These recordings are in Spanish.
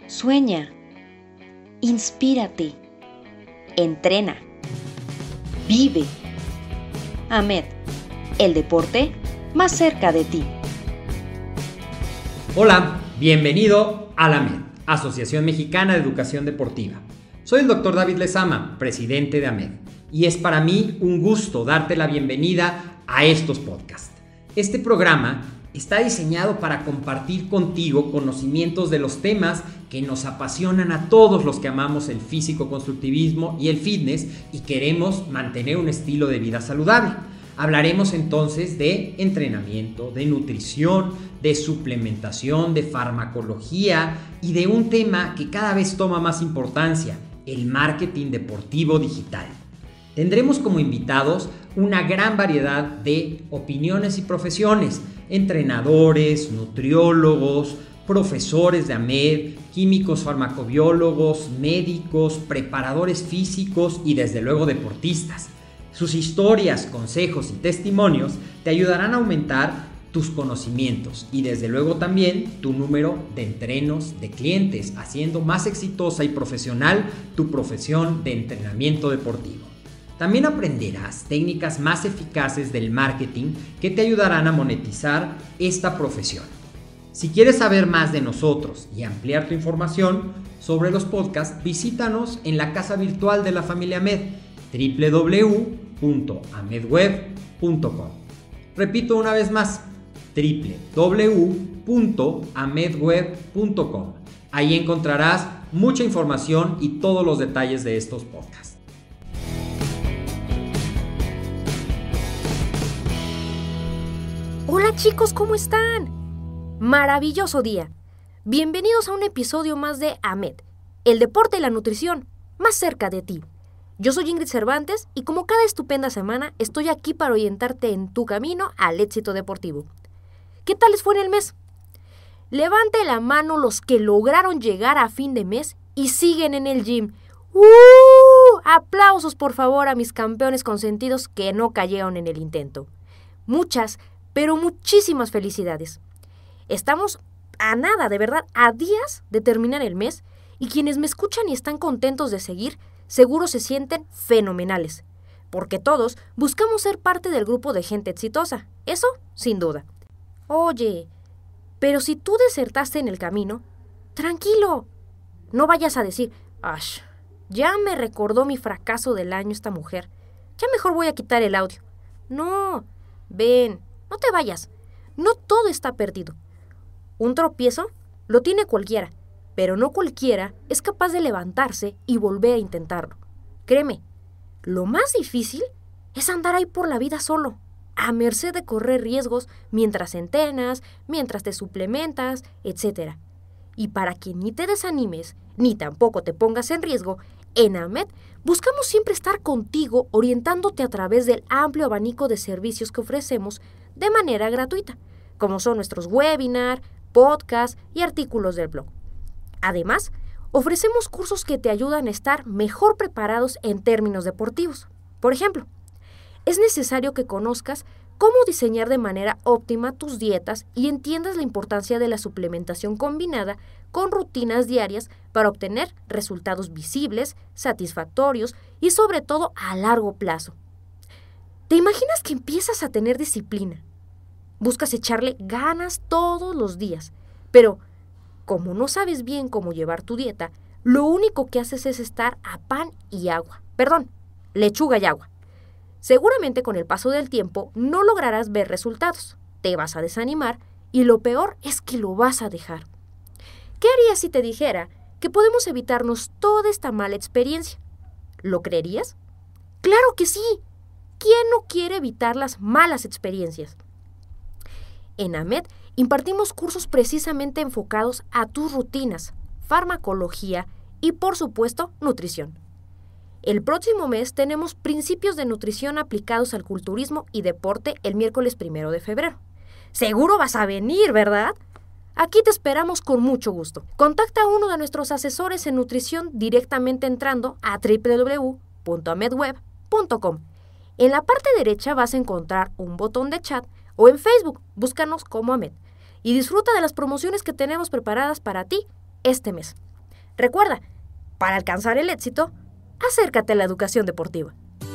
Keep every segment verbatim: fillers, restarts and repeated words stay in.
Sueña, inspírate, entrena, vive. AMED, el deporte más cerca de ti. Hola, bienvenido a la AMED, Asociación Mexicana de Educación Deportiva. Soy el doctor David Lezama, presidente de AMED, y es para mí un gusto darte la bienvenida a estos podcasts. Este programa está diseñado para compartir contigo conocimientos de los temas que nos apasionan a todos los que amamos el físico-constructivismo y el fitness y queremos mantener un estilo de vida saludable. Hablaremos entonces de entrenamiento, de nutrición, de suplementación, de farmacología y de un tema que cada vez toma más importancia, el marketing deportivo digital. Tendremos como invitados una gran variedad de opiniones y profesiones, entrenadores, nutriólogos, profesores de AMED, químicos farmacobiólogos, médicos, preparadores físicos y desde luego deportistas. Sus historias, consejos y testimonios te ayudarán a aumentar tus conocimientos y desde luego también tu número de entrenos de clientes, haciendo más exitosa y profesional tu profesión de entrenamiento deportivo. También aprenderás técnicas más eficaces del marketing que te ayudarán a monetizar esta profesión. Si quieres saber más de nosotros y ampliar tu información sobre los podcasts, visítanos en la casa virtual de la familia AMED, doble u doble u doble u punto amedweb punto com. Repito una vez más, doble u doble u doble u punto amedweb punto com. Ahí encontrarás mucha información y todos los detalles de estos podcasts. Hola chicos, ¿cómo están? Maravilloso día. Bienvenidos a un episodio más de AMED, el deporte y la nutrición, más cerca de ti. Yo soy Ingrid Cervantes y como cada estupenda semana estoy aquí para orientarte en tu camino al éxito deportivo. ¿Qué tal les fue en el mes? Levante la mano los que lograron llegar a fin de mes y siguen en el gym. ¡Uh! Aplausos por favor a mis campeones consentidos que no cayeron en el intento. Muchas, pero muchísimas felicidades. Estamos a nada, de verdad, a días de terminar el mes y quienes me escuchan y están contentos de seguir, seguro se sienten fenomenales, porque todos buscamos ser parte del grupo de gente exitosa, eso sin duda. Oye, pero si tú desertaste en el camino, tranquilo, no vayas a decir, ¡ash! Ya me recordó mi fracaso del año esta mujer, ya mejor voy a quitar el audio. No, ven, no te vayas, no todo está perdido. Un tropiezo lo tiene cualquiera, pero no cualquiera es capaz de levantarse y volver a intentarlo. Créeme, lo más difícil es andar ahí por la vida solo, a merced de correr riesgos mientras entrenas, mientras te suplementas, etcétera. Y para que ni te desanimes, ni tampoco te pongas en riesgo, en AMED buscamos siempre estar contigo orientándote a través del amplio abanico de servicios que ofrecemos de manera gratuita, como son nuestros webinars, podcasts y artículos del blog. Además, ofrecemos cursos que te ayudan a estar mejor preparados en términos deportivos. Por ejemplo, es necesario que conozcas cómo diseñar de manera óptima tus dietas y entiendas la importancia de la suplementación combinada con rutinas diarias para obtener resultados visibles, satisfactorios y sobre todo a largo plazo. ¿Te imaginas que empiezas a tener disciplina? Buscas echarle ganas todos los días, pero como no sabes bien cómo llevar tu dieta, lo único que haces es estar a pan y agua. Perdón, lechuga y agua. Seguramente con el paso del tiempo no lograrás ver resultados, te vas a desanimar y lo peor es que lo vas a dejar. ¿Qué harías si te dijera que podemos evitarnos toda esta mala experiencia? ¿Lo creerías? ¡Claro que sí! ¿Quién no quiere evitar las malas experiencias? En AMED impartimos cursos precisamente enfocados a tus rutinas, farmacología y, por supuesto, nutrición. El próximo mes tenemos principios de nutrición aplicados al culturismo y deporte el miércoles primero de febrero. Seguro vas a venir, ¿verdad? Aquí te esperamos con mucho gusto. Contacta a uno de nuestros asesores en nutrición directamente entrando a doble u doble u doble u punto amedweb punto com. En la parte derecha vas a encontrar un botón de chat o en Facebook, búscanos como AMED y disfruta de las promociones que tenemos preparadas para ti este mes. Recuerda, para alcanzar el éxito, acércate a la educación deportiva.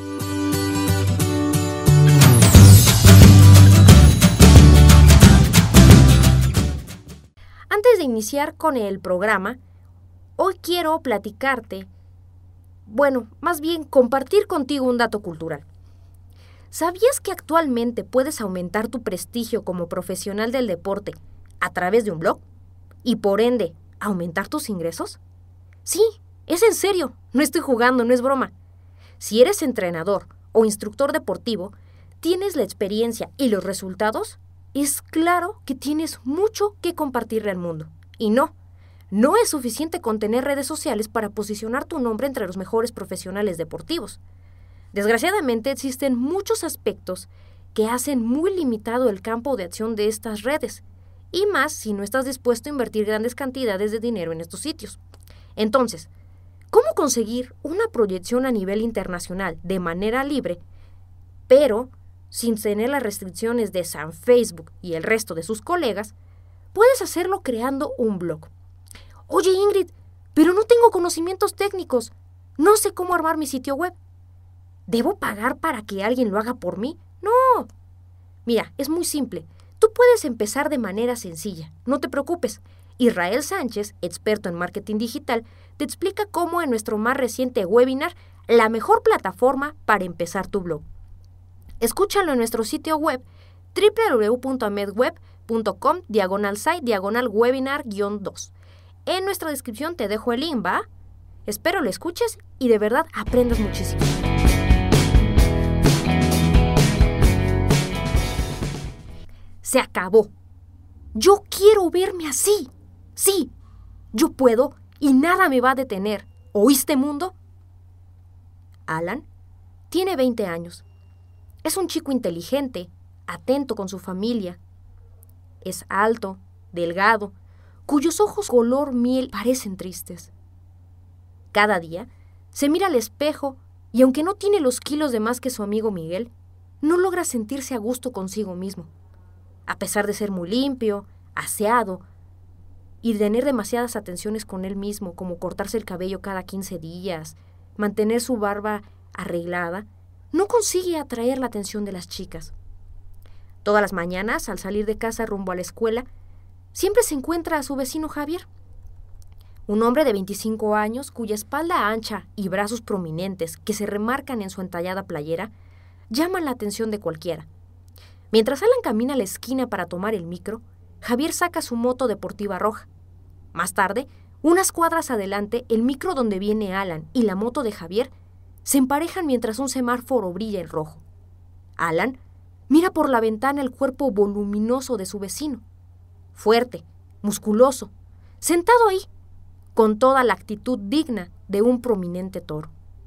Antes de iniciar con el programa, hoy quiero platicarte, bueno, más bien compartir contigo un dato cultural. ¿Sabías que actualmente puedes aumentar tu prestigio como profesional del deporte a través de un blog? Y por ende, aumentar tus ingresos? Sí, es en serio, no estoy jugando, no es broma. Si eres entrenador o instructor deportivo, tienes la experiencia y los resultados, es claro que tienes mucho que compartirle al mundo. Y no, no es suficiente con tener redes sociales para posicionar tu nombre entre los mejores profesionales deportivos. Desgraciadamente existen muchos aspectos que hacen muy limitado el campo de acción de estas redes, y más si no estás dispuesto a invertir grandes cantidades de dinero en estos sitios. Entonces, ¿cómo conseguir una proyección a nivel internacional de manera libre, pero sin tener las restricciones de San Facebook y el resto de sus colegas? Puedes hacerlo creando un blog. Oye, Ingrid, pero no tengo conocimientos técnicos. No sé cómo armar mi sitio web. ¿Debo pagar para que alguien lo haga por mí? No. Mira, es muy simple. Tú puedes empezar de manera sencilla. No te preocupes. Israel Sánchez, experto en marketing digital, te explica cómo en nuestro más reciente webinar, la mejor plataforma para empezar tu blog. Escúchalo en nuestro sitio web w w w punto amedweb punto com diagonal site diagonal webinar guión dos. En nuestra descripción te dejo el link, ¿va? Espero lo escuches y de verdad aprendas muchísimo. Se acabó. Yo quiero verme así. Sí, yo puedo y nada me va a detener. ¿Oíste, mundo? Alan tiene veinte años. Es un chico inteligente, atento con su familia. Es alto, delgado, cuyos ojos color miel parecen tristes. Cada día se mira al espejo y aunque no tiene los kilos de más que su amigo Miguel, no logra sentirse a gusto consigo mismo. A pesar de ser muy limpio, aseado y tener demasiadas atenciones con él mismo, como cortarse el cabello cada quince días, mantener su barba arreglada, no consigue atraer la atención de las chicas. Todas las mañanas, al salir de casa rumbo a la escuela, siempre se encuentra a su vecino Javier, un hombre de veinticinco años cuya espalda ancha y brazos prominentes que se remarcan en su entallada playera llaman la atención de cualquiera. Mientras Alan camina a la esquina para tomar el micro, Javier saca su moto deportiva roja. Más tarde, unas cuadras adelante, el micro donde viene Alan y la moto de Javier se emparejan mientras un semáforo brilla en rojo. Alan mira por la ventana el cuerpo voluminoso de su vecino, fuerte, musculoso, sentado ahí, con toda la actitud digna de un prominente toro.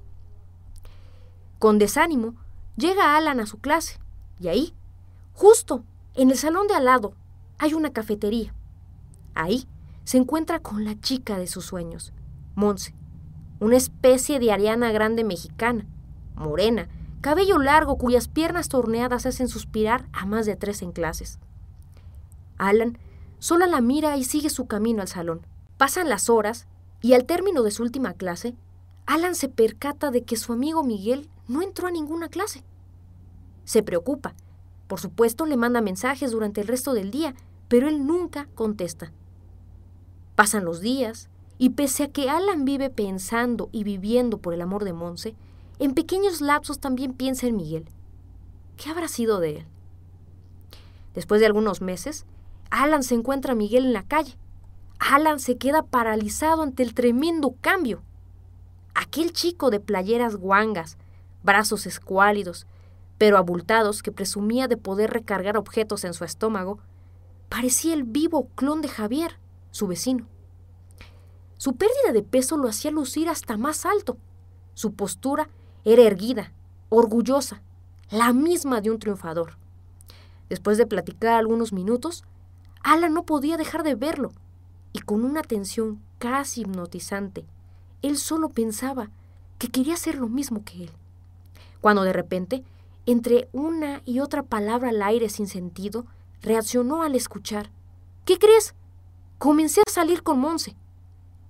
Con desánimo, llega Alan a su clase, y ahí, justo en el salón de al lado, hay una cafetería. Ahí se encuentra con la chica de sus sueños, Monse, una especie de Ariana Grande mexicana, morena, cabello largo cuyas piernas torneadas hacen suspirar a más de tres en clases. Alan solo la mira y sigue su camino al salón. Pasan las horas y al término de su última clase, Alan se percata de que su amigo Miguel no entró a ninguna clase. Se preocupa. Por supuesto, le manda mensajes durante el resto del día, pero él nunca contesta. Pasan los días, y pese a que Alan vive pensando y viviendo por el amor de Monse, en pequeños lapsos también piensa en Miguel. ¿Qué habrá sido de él? Después de algunos meses, Alan se encuentra a Miguel en la calle. Alan se queda paralizado ante el tremendo cambio. Aquel chico de playeras guangas, brazos escuálidos, pero abultados, que presumía de poder recargar objetos en su estómago, parecía el vivo clon de Javier, su vecino. Su pérdida de peso lo hacía lucir hasta más alto. Su postura era erguida, orgullosa, la misma de un triunfador. Después de platicar algunos minutos, Alan no podía dejar de verlo, y con una atención casi hipnotizante, él solo pensaba que quería hacer lo mismo que él. Cuando de repente, entre una y otra palabra al aire sin sentido, reaccionó al escuchar. ¿Qué crees? Comencé a salir con Monse.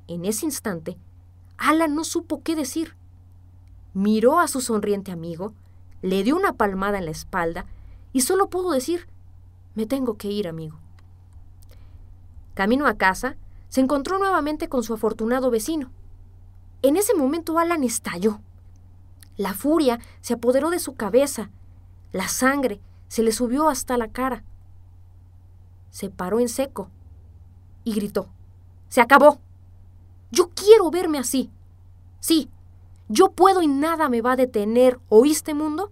En ese instante, Alan no supo qué decir. Miró a su sonriente amigo, le dio una palmada en la espalda y solo pudo decir: «Me tengo que ir, amigo». Camino a casa, se encontró nuevamente con su afortunado vecino. En ese momento Alan estalló. La furia se apoderó de su cabeza. La sangre se le subió hasta la cara. Se paró en seco y gritó: «¡Se acabó! Yo quiero verme así. Sí, yo puedo y nada me va a detener, ¿oíste, mundo?».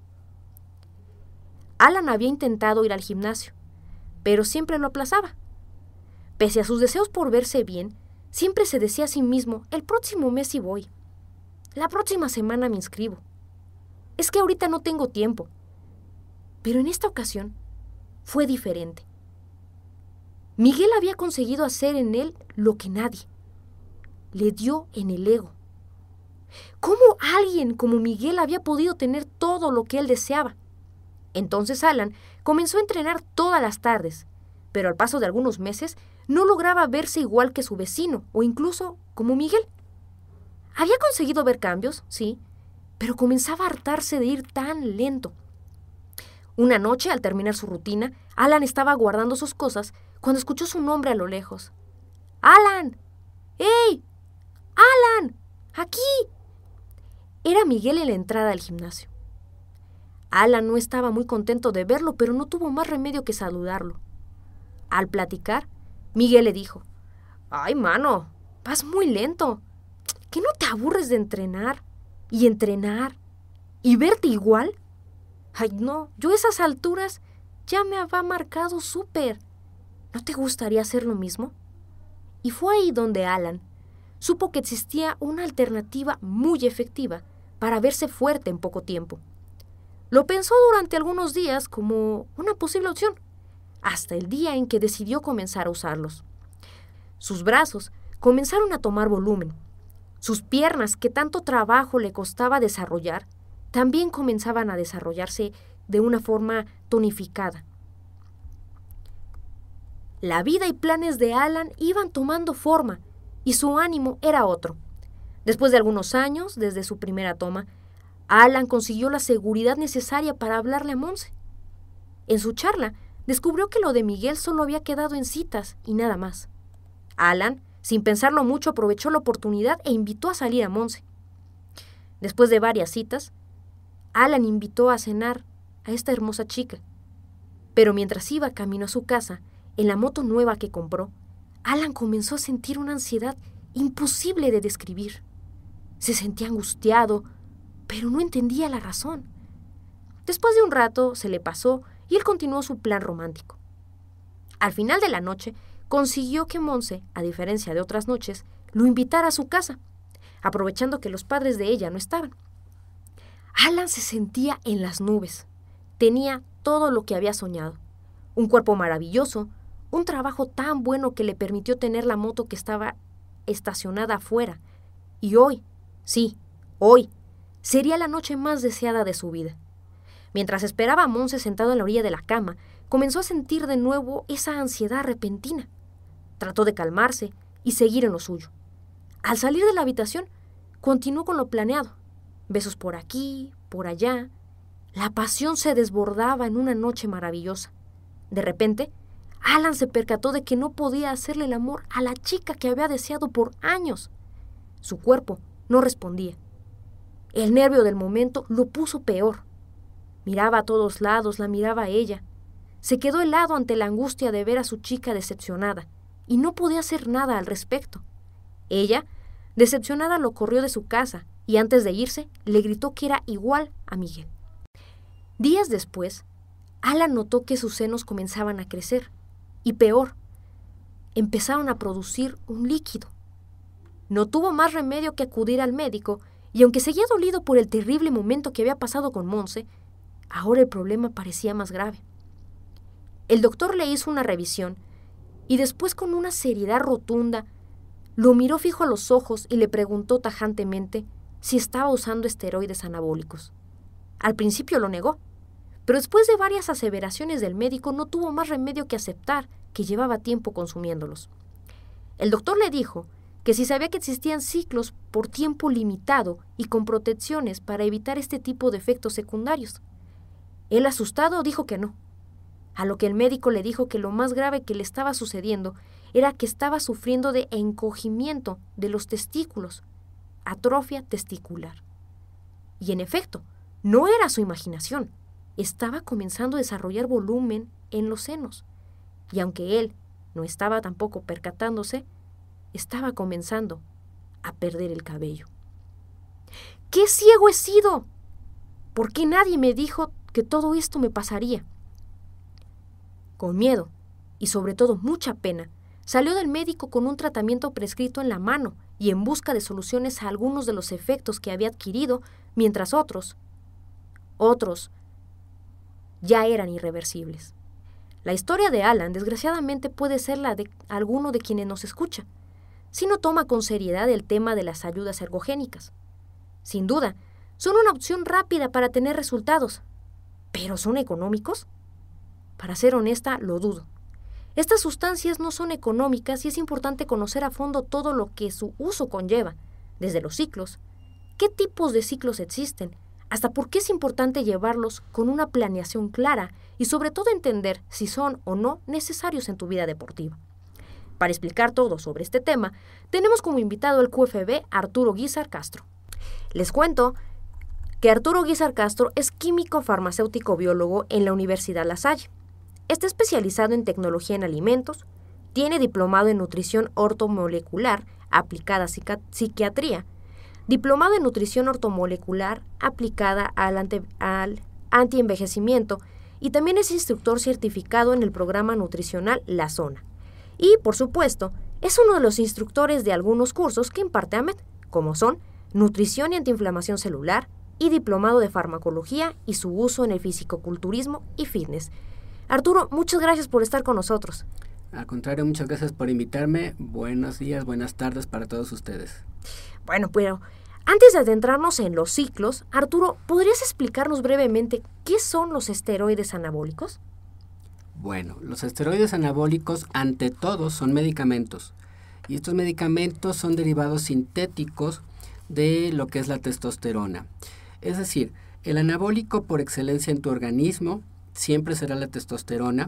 Alan había intentado ir al gimnasio, pero siempre lo aplazaba. Pese a sus deseos por verse bien, siempre se decía a sí mismo: «El próximo mes sí voy. La próxima semana me inscribo. Es que ahorita no tengo tiempo». Pero en esta ocasión fue diferente. Miguel había conseguido hacer en él lo que nadie. Le dio en el ego. ¿Cómo alguien como Miguel había podido tener todo lo que él deseaba? Entonces Alan comenzó a entrenar todas las tardes, pero al paso de algunos meses no lograba verse igual que su vecino o incluso como Miguel. Había conseguido ver cambios, sí, pero comenzaba a hartarse de ir tan lento. Una noche, al terminar su rutina, Alan estaba guardando sus cosas cuando escuchó su nombre a lo lejos. ¡Alan! ¡Ey! ¡Alan! ¡Aquí! Era Miguel en la entrada del gimnasio. Alan no estaba muy contento de verlo, pero no tuvo más remedio que saludarlo. Al platicar, Miguel le dijo: «Ay, mano, vas muy lento. ¿Que no te aburres de entrenar y entrenar y verte igual? Ay, no, yo a esas alturas ya me había marcado súper. ¿No te gustaría hacer lo mismo?». Y fue ahí donde Alan supo que existía una alternativa muy efectiva para verse fuerte en poco tiempo. Lo pensó durante algunos días como una posible opción, hasta el día en que decidió comenzar a usarlos. Sus brazos comenzaron a tomar volumen. Sus piernas, que tanto trabajo le costaba desarrollar, también comenzaban a desarrollarse de una forma tonificada. La vida y planes de Alan iban tomando forma y su ánimo era otro. Después de algunos años, desde su primera toma, Alan consiguió la seguridad necesaria para hablarle a Monse. En su charla, descubrió que lo de Miguel solo había quedado en citas y nada más. Alan, sin pensarlo mucho, aprovechó la oportunidad e invitó a salir a Monse. Después de varias citas, Alan invitó a cenar a esta hermosa chica. Pero mientras iba camino a su casa, en la moto nueva que compró, Alan comenzó a sentir una ansiedad imposible de describir. Se sentía angustiado, pero no entendía la razón. Después de un rato se le pasó y él continuó su plan romántico. Al final de la noche, consiguió que Monse, a diferencia de otras noches, lo invitara a su casa, aprovechando que los padres de ella no estaban. Alan se sentía en las nubes. Tenía todo lo que había soñado. Un cuerpo maravilloso, un trabajo tan bueno que le permitió tener la moto que estaba estacionada afuera. Y hoy, sí, hoy, sería la noche más deseada de su vida. Mientras esperaba a Monse sentado en la orilla de la cama, comenzó a sentir de nuevo esa ansiedad repentina. Trató de calmarse y seguir en lo suyo. Al salir de la habitación, continuó con lo planeado. Besos por aquí, por allá. La pasión se desbordaba en una noche maravillosa. De repente, Alan se percató de que no podía hacerle el amor a la chica que había deseado por años. Su cuerpo no respondía. El nervio del momento lo puso peor. Miraba a todos lados, la miraba a ella. Se quedó helado ante la angustia de ver a su chica decepcionada y no podía hacer nada al respecto. Ella, decepcionada, lo corrió de su casa y antes de irse le gritó que era igual a Miguel. Días después, Alan notó que sus senos comenzaban a crecer y peor, empezaron a producir un líquido. No tuvo más remedio que acudir al médico y aunque seguía dolido por el terrible momento que había pasado con Monse, ahora el problema parecía más grave. El doctor le hizo una revisión y después, con una seriedad rotunda, lo miró fijo a los ojos y le preguntó tajantemente si estaba usando esteroides anabólicos. Al principio lo negó, pero después de varias aseveraciones del médico no tuvo más remedio que aceptar que llevaba tiempo consumiéndolos. El doctor le dijo que si sabía que existían ciclos por tiempo limitado y con protecciones para evitar este tipo de efectos secundarios. Él, asustado, dijo que no, a lo que el médico le dijo que lo más grave que le estaba sucediendo era que estaba sufriendo de encogimiento de los testículos, atrofia testicular. Y en efecto, no era su imaginación, estaba comenzando a desarrollar volumen en los senos, y aunque él no estaba tampoco percatándose, estaba comenzando a perder el cabello. ¡Qué ciego he sido! ¿Por qué nadie me dijo que todo esto me pasaría? Con miedo, y sobre todo mucha pena, salió del médico con un tratamiento prescrito en la mano y en busca de soluciones a algunos de los efectos que había adquirido, mientras otros, otros, ya eran irreversibles. La historia de Alan, desgraciadamente, puede ser la de alguno de quienes nos escucha, si no toma con seriedad el tema de las ayudas ergogénicas. Sin duda, son una opción rápida para tener resultados, ¿pero son económicos? Para ser honesta, lo dudo. Estas sustancias no son económicas y es importante conocer a fondo todo lo que su uso conlleva, desde los ciclos, qué tipos de ciclos existen, hasta por qué es importante llevarlos con una planeación clara y sobre todo entender si son o no necesarios en tu vida deportiva. Para explicar todo sobre este tema, tenemos como invitado al Q F B Arturo Guízar Castro. Les cuento que Arturo Guízar Castro es químico farmacéutico biólogo en la Universidad La Salle. Está especializado en tecnología en alimentos, tiene diplomado en nutrición ortomolecular aplicada a psiqui- psiquiatría, diplomado en nutrición ortomolecular aplicada al, ante, al antienvejecimiento y también es instructor certificado en el programa nutricional La Zona. Y, por supuesto, es uno de los instructores de algunos cursos que imparte AMED, como son nutrición y antiinflamación celular y diplomado de farmacología y su uso en el fisicoculturismo y fitness. Arturo, muchas gracias por estar con nosotros. Al contrario, muchas gracias por invitarme. Buenos días, buenas tardes para todos ustedes. Bueno, pero antes de adentrarnos en los ciclos, Arturo, ¿podrías explicarnos brevemente qué son los esteroides anabólicos? Bueno, los esteroides anabólicos, ante todo, son medicamentos. Y estos medicamentos son derivados sintéticos de lo que es la testosterona. Es decir, el anabólico por excelencia en tu organismo siempre será la testosterona.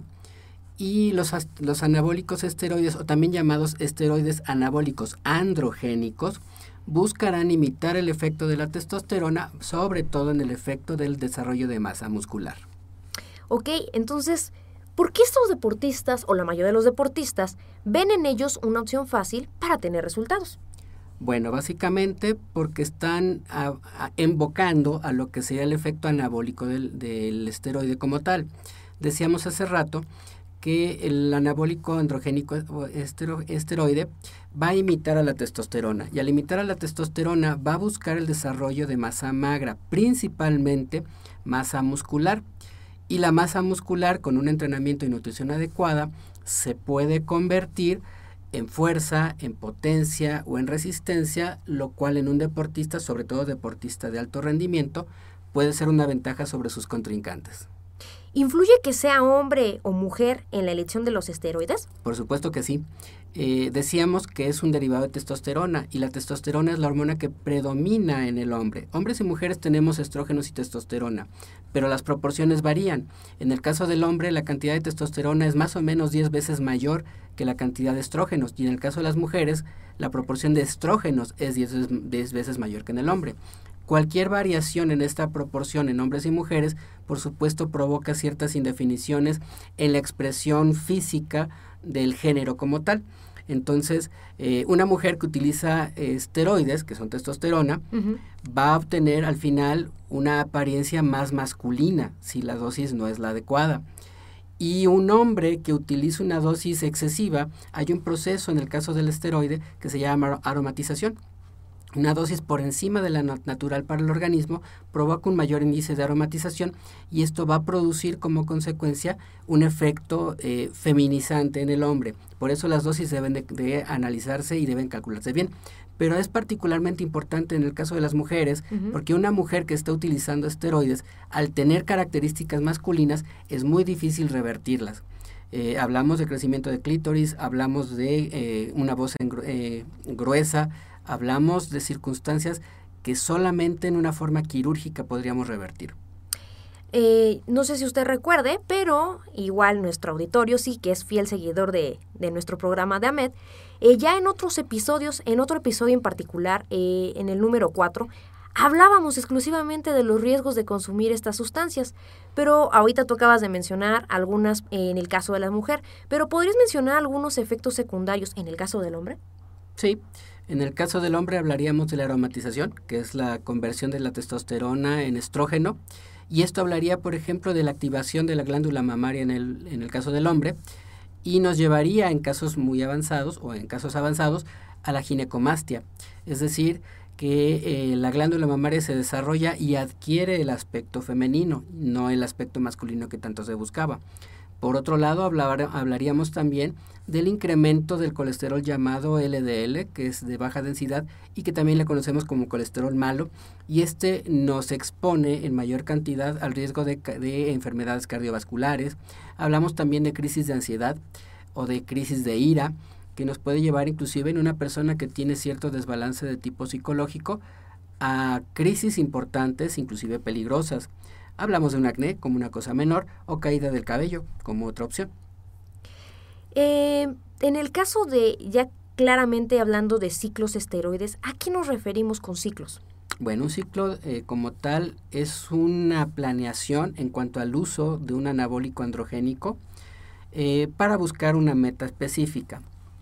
Y los, los anabólicos esteroides, o también llamados esteroides anabólicos androgénicos, buscarán imitar el efecto de la testosterona, sobre todo en el efecto del desarrollo de masa muscular. Ok, entonces, ¿por qué estos deportistas, o la mayoría de los deportistas, ven en ellos una opción fácil para tener resultados? Bueno, básicamente porque están a, a, invocando a lo que sería el efecto anabólico del, del esteroide como tal. Decíamos hace rato que el anabólico androgénico estero, esteroide va a imitar a la testosterona, y al imitar a la testosterona va a buscar el desarrollo de masa magra, principalmente masa muscular, y la masa muscular con un entrenamiento y nutrición adecuada se puede convertir en fuerza, en potencia o en resistencia, lo cual en un deportista, sobre todo deportista de alto rendimiento, puede ser una ventaja sobre sus contrincantes. ¿Influye que sea hombre o mujer en la elección de los esteroides? Por supuesto que sí. Eh, decíamos que es un derivado de testosterona, y la testosterona es la hormona que predomina en el hombre. Hombres y mujeres tenemos estrógenos y testosterona, pero las proporciones varían. En el caso del hombre, la cantidad de testosterona es más o menos diez veces mayor que la cantidad de estrógenos, y en el caso de las mujeres, la proporción de estrógenos es diez veces mayor que en el hombre. Cualquier variación en esta proporción en hombres y mujeres, por supuesto, provoca ciertas indefiniciones en la expresión física del género como tal. Entonces, eh, una mujer que utiliza eh, esteroides, que son testosterona, uh-huh, va a obtener al final una apariencia más masculina si la dosis no es la adecuada. Y un hombre que utiliza una dosis excesiva, hay un proceso en el caso del esteroide que se llama aromatización. Una dosis por encima de la natural para el organismo provoca un mayor índice de aromatización, y esto va a producir como consecuencia un efecto eh, feminizante en el hombre. Por eso las dosis deben de, de analizarse y deben calcularse bien. Pero es particularmente importante en el caso de las mujeres, uh-huh, porque una mujer que está utilizando esteroides, al tener características masculinas, es muy difícil revertirlas. Eh, hablamos de crecimiento de clítoris, hablamos de eh, una voz engru- eh, gruesa, hablamos de circunstancias que solamente en una forma quirúrgica podríamos revertir. Eh, no sé si usted recuerde, pero igual nuestro auditorio sí que es fiel seguidor de, de nuestro programa de AMED. Eh, ya en otros episodios, en otro episodio en particular, eh, en el número cuatro, hablábamos exclusivamente de los riesgos de consumir estas sustancias, pero ahorita tú acabas de mencionar algunas eh, en el caso de la mujer, pero ¿podrías mencionar algunos efectos secundarios en el caso del hombre? Sí, en el caso del hombre hablaríamos de la aromatización, que es la conversión de la testosterona en estrógeno, y esto hablaría, por ejemplo, de la activación de la glándula mamaria en el, en el caso del hombre, y nos llevaría en casos muy avanzados o en casos avanzados a la ginecomastia, es decir, que eh, la glándula mamaria se desarrolla y adquiere el aspecto femenino, no el aspecto masculino que tanto se buscaba. Por otro lado, hablar, hablaríamos también del incremento del colesterol llamado L D L, que es de baja densidad y que también le conocemos como colesterol malo, y este nos expone en mayor cantidad al riesgo de, de enfermedades cardiovasculares. Hablamos también de crisis de ansiedad o de crisis de ira, que nos puede llevar inclusive en una persona que tiene cierto desbalance de tipo psicológico a crisis importantes, inclusive peligrosas. Hablamos de un acné como una cosa menor o caída del cabello como otra opción. Eh, en el caso de, ya claramente hablando de ciclos esteroides, ¿a qué nos referimos con ciclos? Bueno, un ciclo eh, como tal es una planeación en cuanto al uso de un anabólico androgénico eh, para buscar una meta específica.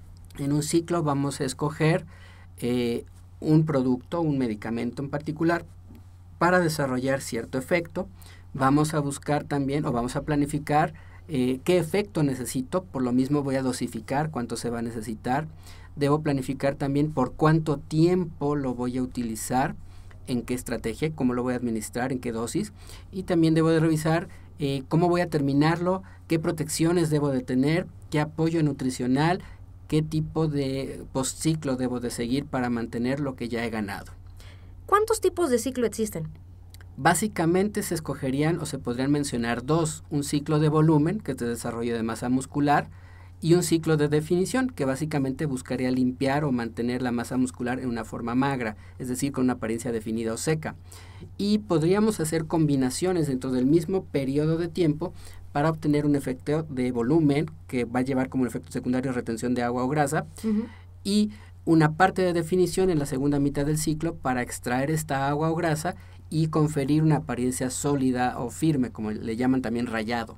En un ciclo vamos a escoger eh, un producto, un medicamento en particular, para desarrollar cierto efecto. Vamos a buscar también o vamos a planificar eh, qué efecto necesito, por lo mismo voy a dosificar cuánto se va a necesitar. Debo planificar también por cuánto tiempo lo voy a utilizar, en qué estrategia, cómo lo voy a administrar, en qué dosis, y también debo de revisar eh, cómo voy a terminarlo, qué protecciones debo de tener, qué apoyo nutricional, qué tipo de postciclo debo de seguir para mantener lo que ya he ganado. ¿Cuántos tipos de ciclo existen? Básicamente se escogerían o se podrían mencionar dos, un ciclo de volumen, que es de desarrollo de masa muscular, y un ciclo de definición, que básicamente buscaría limpiar o mantener la masa muscular en una forma magra, es decir, con una apariencia definida o seca. Y podríamos hacer combinaciones dentro del mismo periodo de tiempo para obtener un efecto de volumen, que va a llevar como efecto secundario retención de agua o grasa, uh-huh. y una parte de definición en la segunda mitad del ciclo para extraer esta agua o grasa y conferir una apariencia sólida o firme, como le llaman también rayado.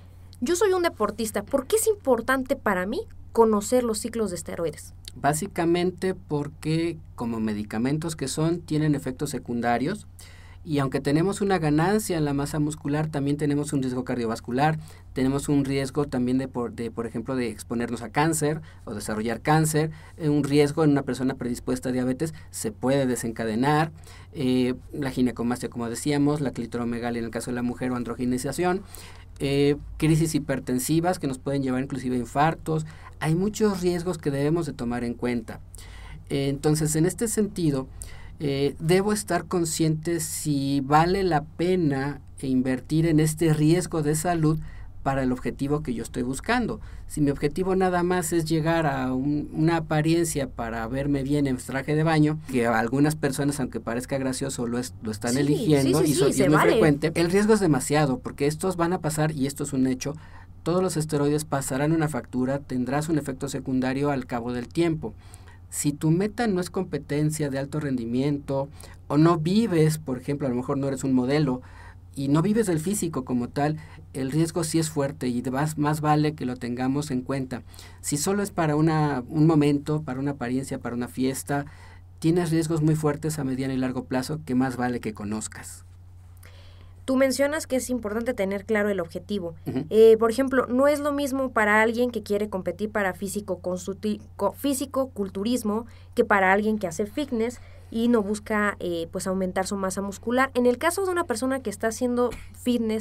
Yo soy un deportista. ¿Por qué es importante para mí conocer los ciclos de esteroides? Básicamente porque como medicamentos que son, tienen efectos secundarios, y aunque tenemos una ganancia en la masa muscular, también tenemos un riesgo cardiovascular, tenemos un riesgo también de por, de, por ejemplo, de exponernos a cáncer o desarrollar cáncer, eh, un riesgo en una persona predispuesta a diabetes se puede desencadenar, eh, la ginecomastia, como decíamos, la clitoromegalia en el caso de la mujer o androgenización, eh, crisis hipertensivas que nos pueden llevar inclusive a infartos. Hay muchos riesgos que debemos de tomar en cuenta. Eh, entonces, en este sentido, Eh, debo estar consciente si vale la pena invertir en este riesgo de salud para el objetivo que yo estoy buscando. Si mi objetivo nada más es llegar a un, una apariencia para verme bien en traje de baño, que a algunas personas, aunque parezca gracioso, lo, es, lo están sí, eligiendo, sí, sí, y, so, sí, y es muy vale. frecuente, el riesgo es demasiado, porque estos van a pasar, y esto es un hecho, todos los esteroides pasarán una factura, tendrás un efecto secundario al cabo del tiempo. Si tu meta no es competencia de alto rendimiento o no vives, por ejemplo, a lo mejor no eres un modelo y no vives del físico como tal, el riesgo sí es fuerte y más, más vale que lo tengamos en cuenta. Si solo es para una, un momento, para una apariencia, para una fiesta, tienes riesgos muy fuertes a mediano y largo plazo que más vale que conozcas. Tú mencionas que es importante tener claro el objetivo. Uh-huh. Eh, por ejemplo, no es lo mismo para alguien que quiere competir para físico, físico culturismo que para alguien que hace fitness y no busca eh, pues aumentar su masa muscular. En el caso de una persona que está haciendo fitness,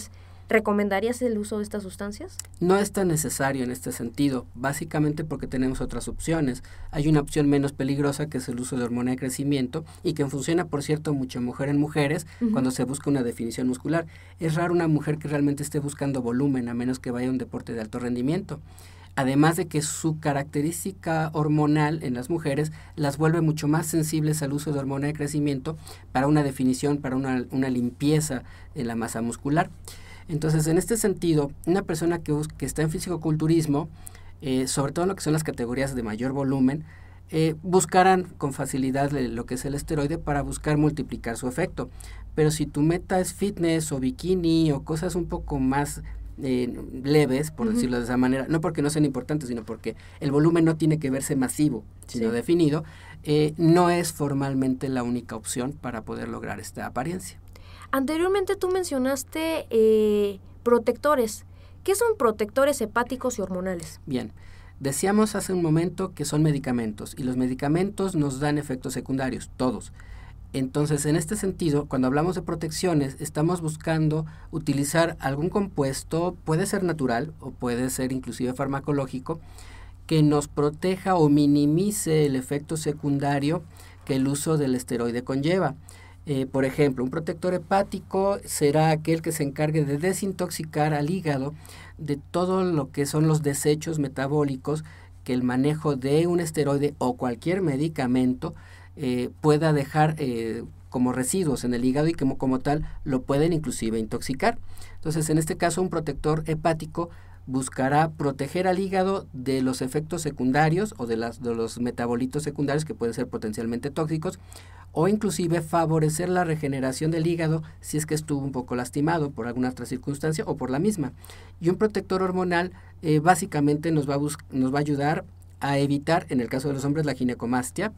¿Recomendarías el uso de estas sustancias? No es tan necesario en este sentido, básicamente porque tenemos otras opciones. Hay una opción menos peligrosa que es el uso de hormona de crecimiento y que funciona, por cierto, mucho mejor en mujeres uh-huh. cuando se busca una definición muscular. Es raro una mujer que realmente esté buscando volumen, a menos que vaya a un deporte de alto rendimiento. Además de que su característica hormonal en las mujeres las vuelve mucho más sensibles al uso de hormona de crecimiento para una definición, para una, una limpieza en la masa muscular. Entonces, en este sentido, una persona que, que está en fisicoculturismo, eh, sobre todo en lo que son las categorías de mayor volumen, eh, buscarán con facilidad lo que es el esteroide para buscar multiplicar su efecto. Pero si tu meta es fitness o bikini o cosas un poco más eh, leves, por uh-huh. decirlo de esa manera, no porque no sean importantes, sino porque el volumen no tiene que verse masivo, sino sí. definido, eh, no es formalmente la única opción para poder lograr esta apariencia. Anteriormente tú mencionaste eh, protectores. ¿Qué son protectores hepáticos y hormonales? Bien, decíamos hace un momento que son medicamentos y los medicamentos nos dan efectos secundarios, todos. Entonces, en este sentido, cuando hablamos de protecciones, estamos buscando utilizar algún compuesto, puede ser natural o puede ser inclusive farmacológico, que nos proteja o minimice el efecto secundario que el uso del esteroide conlleva. Eh, por ejemplo, un protector hepático será aquel que se encargue de desintoxicar al hígado de todo lo que son los desechos metabólicos que el manejo de un esteroide o cualquier medicamento eh, pueda dejar eh, como residuos en el hígado y que como, como tal lo pueden inclusive intoxicar. Entonces, en este caso, un protector hepático buscará proteger al hígado de los efectos secundarios o de, las, de los metabolitos secundarios que pueden ser potencialmente tóxicos, o inclusive favorecer la regeneración del hígado si es que estuvo un poco lastimado por alguna otra circunstancia o por la misma. Y un protector hormonal eh, básicamente nos va, a bus- nos va a ayudar a evitar, en el caso de los hombres, la ginecomastia,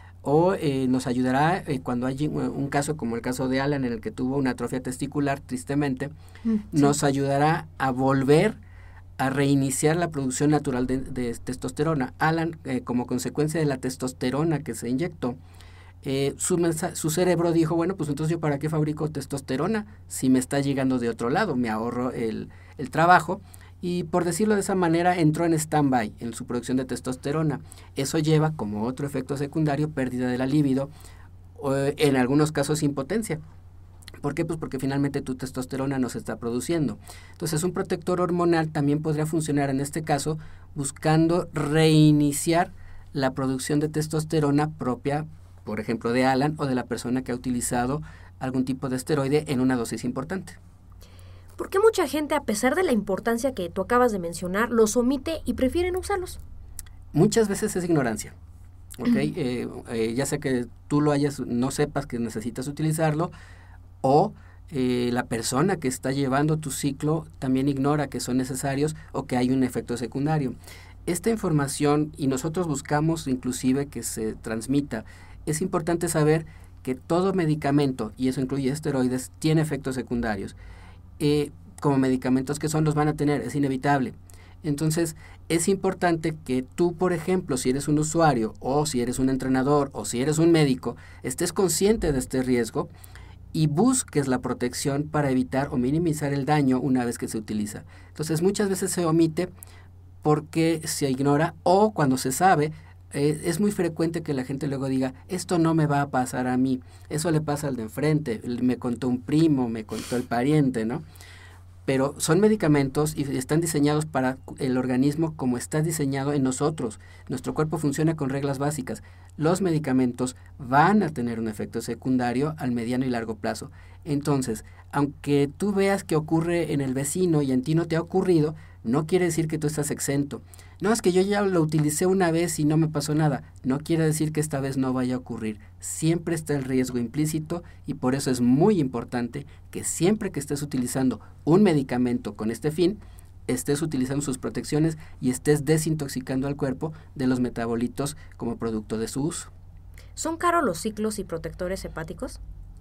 o eh, nos ayudará eh, cuando hay un, un caso como el caso de Alan en el que tuvo una atrofia testicular, tristemente, mm, sí. nos ayudará a volver a reiniciar la producción natural de, de testosterona. Alan, eh, como consecuencia de la testosterona que se inyectó, Eh, su, mensa- su cerebro dijo, bueno, pues entonces yo para qué fabrico testosterona si me está llegando de otro lado, me ahorro el, el trabajo, y por decirlo de esa manera entró en stand-by en su producción de testosterona. Eso lleva como otro efecto secundario pérdida de la libido, o en algunos casos impotencia. ¿Por qué? Pues porque finalmente tu testosterona no se está produciendo. Entonces un protector hormonal también podría funcionar en este caso buscando reiniciar la producción de testosterona propia, por ejemplo, de Alan o de la persona que ha utilizado algún tipo de esteroide en una dosis importante. ¿Por qué mucha gente, a pesar de la importancia que tú acabas de mencionar, los omite y prefieren usarlos? Muchas veces es ignorancia, ¿ok? eh, eh, ya sea que tú lo hayas, no sepas que necesitas utilizarlo, o eh, la persona que está llevando tu ciclo también ignora que son necesarios o que hay un efecto secundario. Esta información, y nosotros buscamos inclusive que se transmita, es importante saber que todo medicamento, y eso incluye esteroides, tiene efectos secundarios. Eh, como medicamentos que son, los van a tener, es inevitable. Entonces, es importante que tú, por ejemplo, si eres un usuario, o si eres un entrenador, o si eres un médico, estés consciente de este riesgo y busques la protección para evitar o minimizar el daño una vez que se utiliza. Entonces, muchas veces se omite porque se ignora, o cuando se sabe, Eh, es muy frecuente que la gente luego diga, esto no me va a pasar a mí, eso le pasa al de enfrente, me contó un primo, me contó el pariente, ¿no? Pero son medicamentos y están diseñados para el organismo como está diseñado en nosotros. Nuestro cuerpo funciona con reglas básicas. Los medicamentos van a tener un efecto secundario al mediano y largo plazo. Entonces, aunque tú veas que ocurre en el vecino y en ti no te ha ocurrido, no quiere decir que tú estás exento. No, es que yo ya lo utilicé una vez y no me pasó nada. No quiere decir que esta vez no vaya a ocurrir. Siempre está el riesgo implícito y por eso es muy importante que siempre que estés utilizando un medicamento con este fin, estés utilizando sus protecciones y estés desintoxicando al cuerpo de los metabolitos como producto de su uso. ¿Son caros los ciclos y protectores hepáticos?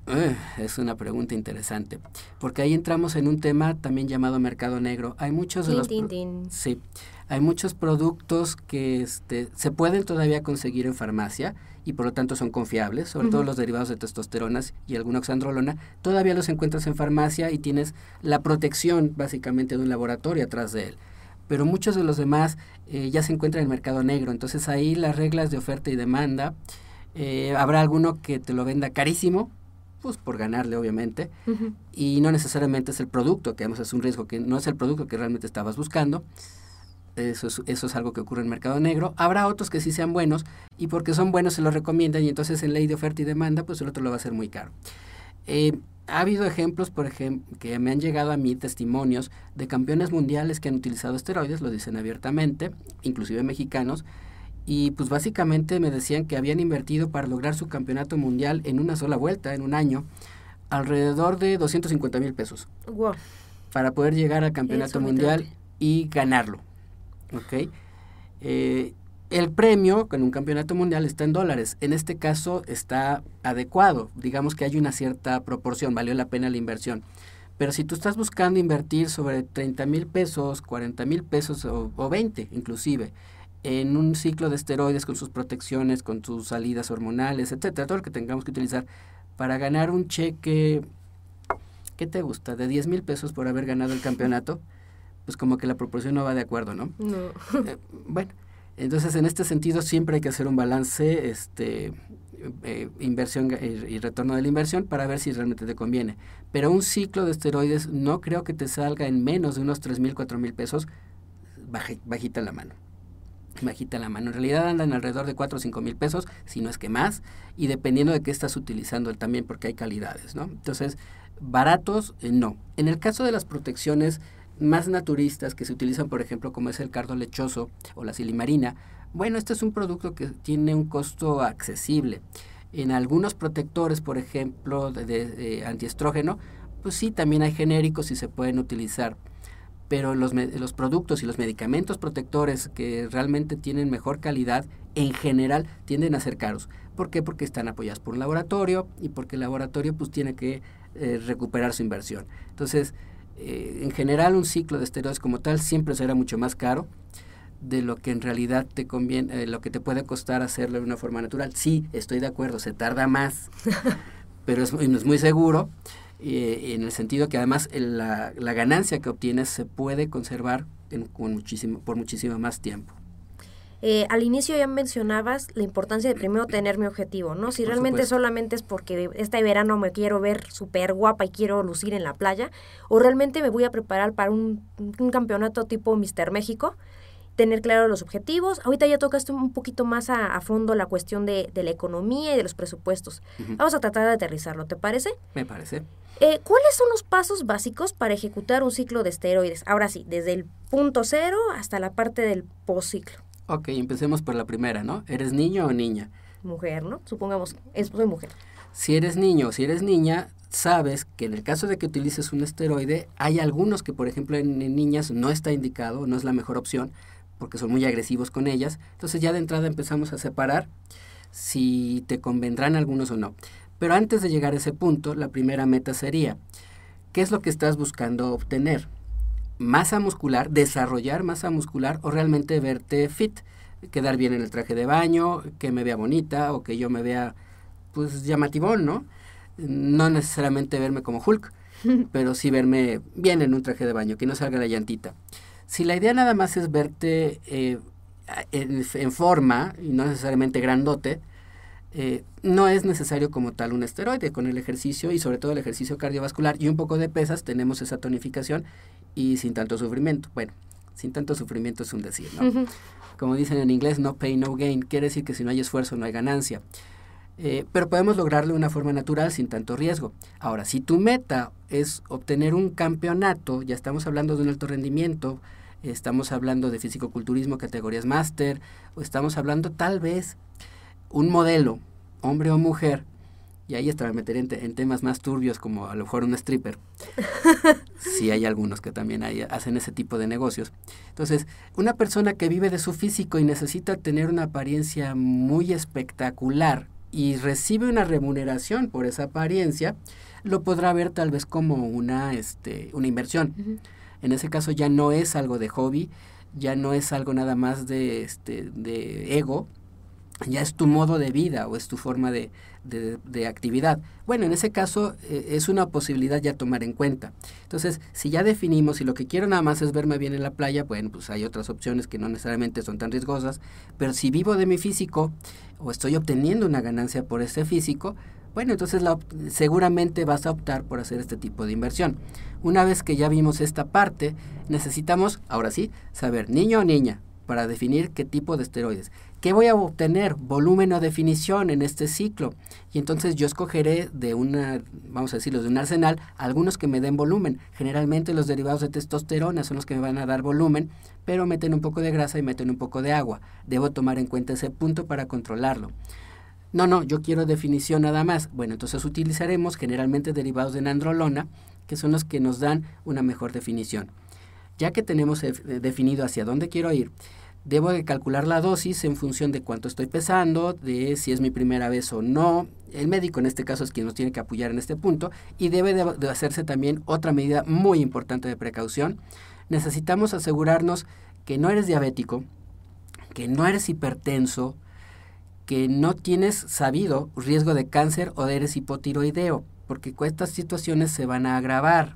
Uh, es una pregunta interesante, porque ahí entramos en un tema también llamado mercado negro. Hay muchos de Tin, los tin, pro- tin. sí, hay muchos productos que este, se pueden todavía conseguir en farmacia y por lo tanto son confiables, sobre Ujú. todo los derivados de testosteronas y alguna oxandrolona, todavía los encuentras en farmacia y tienes la protección básicamente de un laboratorio atrás de él. Pero muchos de los demás eh, ya se encuentran en el mercado negro, entonces ahí las reglas de oferta y demanda, eh, habrá alguno que te lo venda carísimo, pues por ganarle obviamente, Ujú. y no necesariamente es el producto, que además es un riesgo, que no es el producto que realmente estabas buscando. Eso es, eso es algo que ocurre en el mercado negro. Habrá otros que sí sean buenos y porque son buenos se los recomiendan y entonces en ley de oferta y demanda pues el otro lo va a hacer muy caro. Eh, ha habido ejemplos, por ejemplo, que me han llegado a mí testimonios de campeones mundiales que han utilizado esteroides, lo dicen abiertamente, inclusive mexicanos, y pues básicamente me decían que habían invertido para lograr su campeonato mundial en una sola vuelta, en un año, alrededor de doscientos cincuenta mil pesos Wow. para poder llegar al campeonato mundial Exorbitante. y ganarlo. ¿Ok? Eh, el premio con un campeonato mundial está en dólares. En este caso está adecuado. Digamos que hay una cierta proporción, valió la pena la inversión. Pero si tú estás buscando invertir sobre treinta mil pesos, cuarenta mil pesos o, o veinte inclusive, en un ciclo de esteroides con sus protecciones, con sus salidas hormonales, etcétera, todo lo que tengamos que utilizar para ganar un cheque, ¿qué te gusta? De diez mil pesos por haber ganado el campeonato, pues como que la proporción no va de acuerdo, ¿no? No. Eh, bueno, entonces en este sentido siempre hay que hacer un balance, este, eh, inversión y, y retorno de la inversión para ver si realmente te conviene. Pero un ciclo de esteroides no creo que te salga en menos de unos tres mil, cuatro mil pesos, baja, bajita la mano. Bajita la mano. En realidad andan alrededor de cuatro o cinco mil pesos, si no es que más, y dependiendo de qué estás utilizando también, porque hay calidades, ¿no? Entonces, baratos, eh, no. En el caso de las protecciones más naturistas que se utilizan, por ejemplo, como es el cardo lechoso o la silimarina, bueno, este es un producto que tiene un costo accesible. En algunos protectores, por ejemplo, de, de, de antiestrógeno, pues sí, también hay genéricos y se pueden utilizar. Pero los, los productos y los medicamentos protectores que realmente tienen mejor calidad, en general tienden a ser caros. ¿Por qué? Porque están apoyados por un laboratorio y porque el laboratorio pues tiene que eh, recuperar su inversión. Entonces, eh, en general un ciclo de esteroides como tal siempre será mucho más caro de lo que en realidad te conviene, eh, lo que te puede costar hacerlo de una forma natural. Sí, estoy de acuerdo, se tarda más, pero es, es muy seguro. Eh, en el sentido que además el, la, la ganancia que obtienes se puede conservar en, con muchísimo, por muchísimo más tiempo. Eh, al inicio ya mencionabas la importancia de primero tener mi objetivo, ¿no? Si Por realmente supuesto. solamente es porque este verano me quiero ver súper guapa y quiero lucir en la playa, o realmente me voy a preparar para un, un campeonato tipo míster México, tener claro los objetivos. Ahorita ya tocaste un poquito más a, a fondo la cuestión de, de la economía y de los presupuestos. Uh-huh. Vamos a tratar de aterrizarlo, ¿te parece? Me parece. Eh, ¿Cuáles son los pasos básicos para ejecutar un ciclo de esteroides? Ahora sí, desde el punto cero hasta la parte del postciclo. Ok, empecemos por la primera, ¿no? ¿Eres niño o niña? Mujer, ¿no? Supongamos, es, soy mujer. Si eres niño o si eres niña, sabes que en el caso de que utilices un esteroide, hay algunos que, por ejemplo, en, en niñas no está indicado, no es la mejor opción, porque son muy agresivos con ellas. Entonces ya de entrada empezamos a separar si te convendrán algunos o no. Pero antes de llegar a ese punto, la primera meta sería, ¿qué es lo que estás buscando obtener? ¿Masa muscular, desarrollar masa muscular o realmente verte fit? Quedar bien en el traje de baño, que me vea bonita o que yo me vea, pues, llamativón, ¿no? No necesariamente verme como Hulk, pero sí verme bien en un traje de baño, que no salga la llantita. Si la idea nada más es verte eh, en, en forma y no necesariamente grandote, eh, no es necesario como tal un esteroide. Con el ejercicio y sobre todo el ejercicio cardiovascular y un poco de pesas tenemos esa tonificación y sin tanto sufrimiento. Bueno, sin tanto sufrimiento es un decir, ¿no? Uh-huh. Como dicen en inglés, no pain, no gain. Quiere decir que si no hay esfuerzo no hay ganancia. Eh, pero podemos lograrlo de una forma natural sin tanto riesgo. Ahora, si tu meta es obtener un campeonato, ya estamos hablando de un alto rendimiento, estamos hablando de fisicoculturismo, categorías máster, o estamos hablando tal vez un modelo, hombre o mujer, y ahí hasta me meteré en, te- en temas más turbios como a lo mejor un stripper. Sí, hay algunos que también hay, hacen ese tipo de negocios. Entonces, una persona que vive de su físico y necesita tener una apariencia muy espectacular, y recibe una remuneración por esa apariencia, lo podrá ver tal vez como una, este, una inversión. Uh-huh. En ese caso ya no es algo de hobby, ya no es algo nada más de, este, de ego, ya es tu modo de vida o es tu forma de, de, de actividad. Bueno, en ese caso eh, es una posibilidad ya tomar en cuenta. Entonces, si ya definimos y lo que quiero nada más es verme bien en la playa, bueno, pues hay otras opciones que no necesariamente son tan riesgosas, pero si vivo de mi físico o estoy obteniendo una ganancia por ese físico, bueno, entonces la, seguramente vas a optar por hacer este tipo de inversión. Una vez que ya vimos esta parte, necesitamos, ahora sí, saber niño o niña, para definir qué tipo de esteroides. ¿Qué voy a obtener? Volumen o definición en este ciclo. Y entonces yo escogeré de una, vamos a decirlo, de un arsenal, algunos que me den volumen. Generalmente los derivados de testosterona son los que me van a dar volumen, pero meten un poco de grasa y meten un poco de agua. Debo tomar en cuenta ese punto para controlarlo. No, no, yo quiero definición nada más. Bueno, entonces utilizaremos generalmente derivados de nandrolona, que son los que nos dan una mejor definición. Ya que tenemos eh, definido hacia dónde quiero ir, debo de calcular la dosis en función de cuánto estoy pesando, de si es mi primera vez o no. El médico en este caso es quien nos tiene que apoyar en este punto y debe de, de hacerse también otra medida muy importante de precaución. Necesitamos asegurarnos que no eres diabético, que no eres hipertenso, que no tienes sabido riesgo de cáncer o eres hipotiroideo, porque estas situaciones se van a agravar.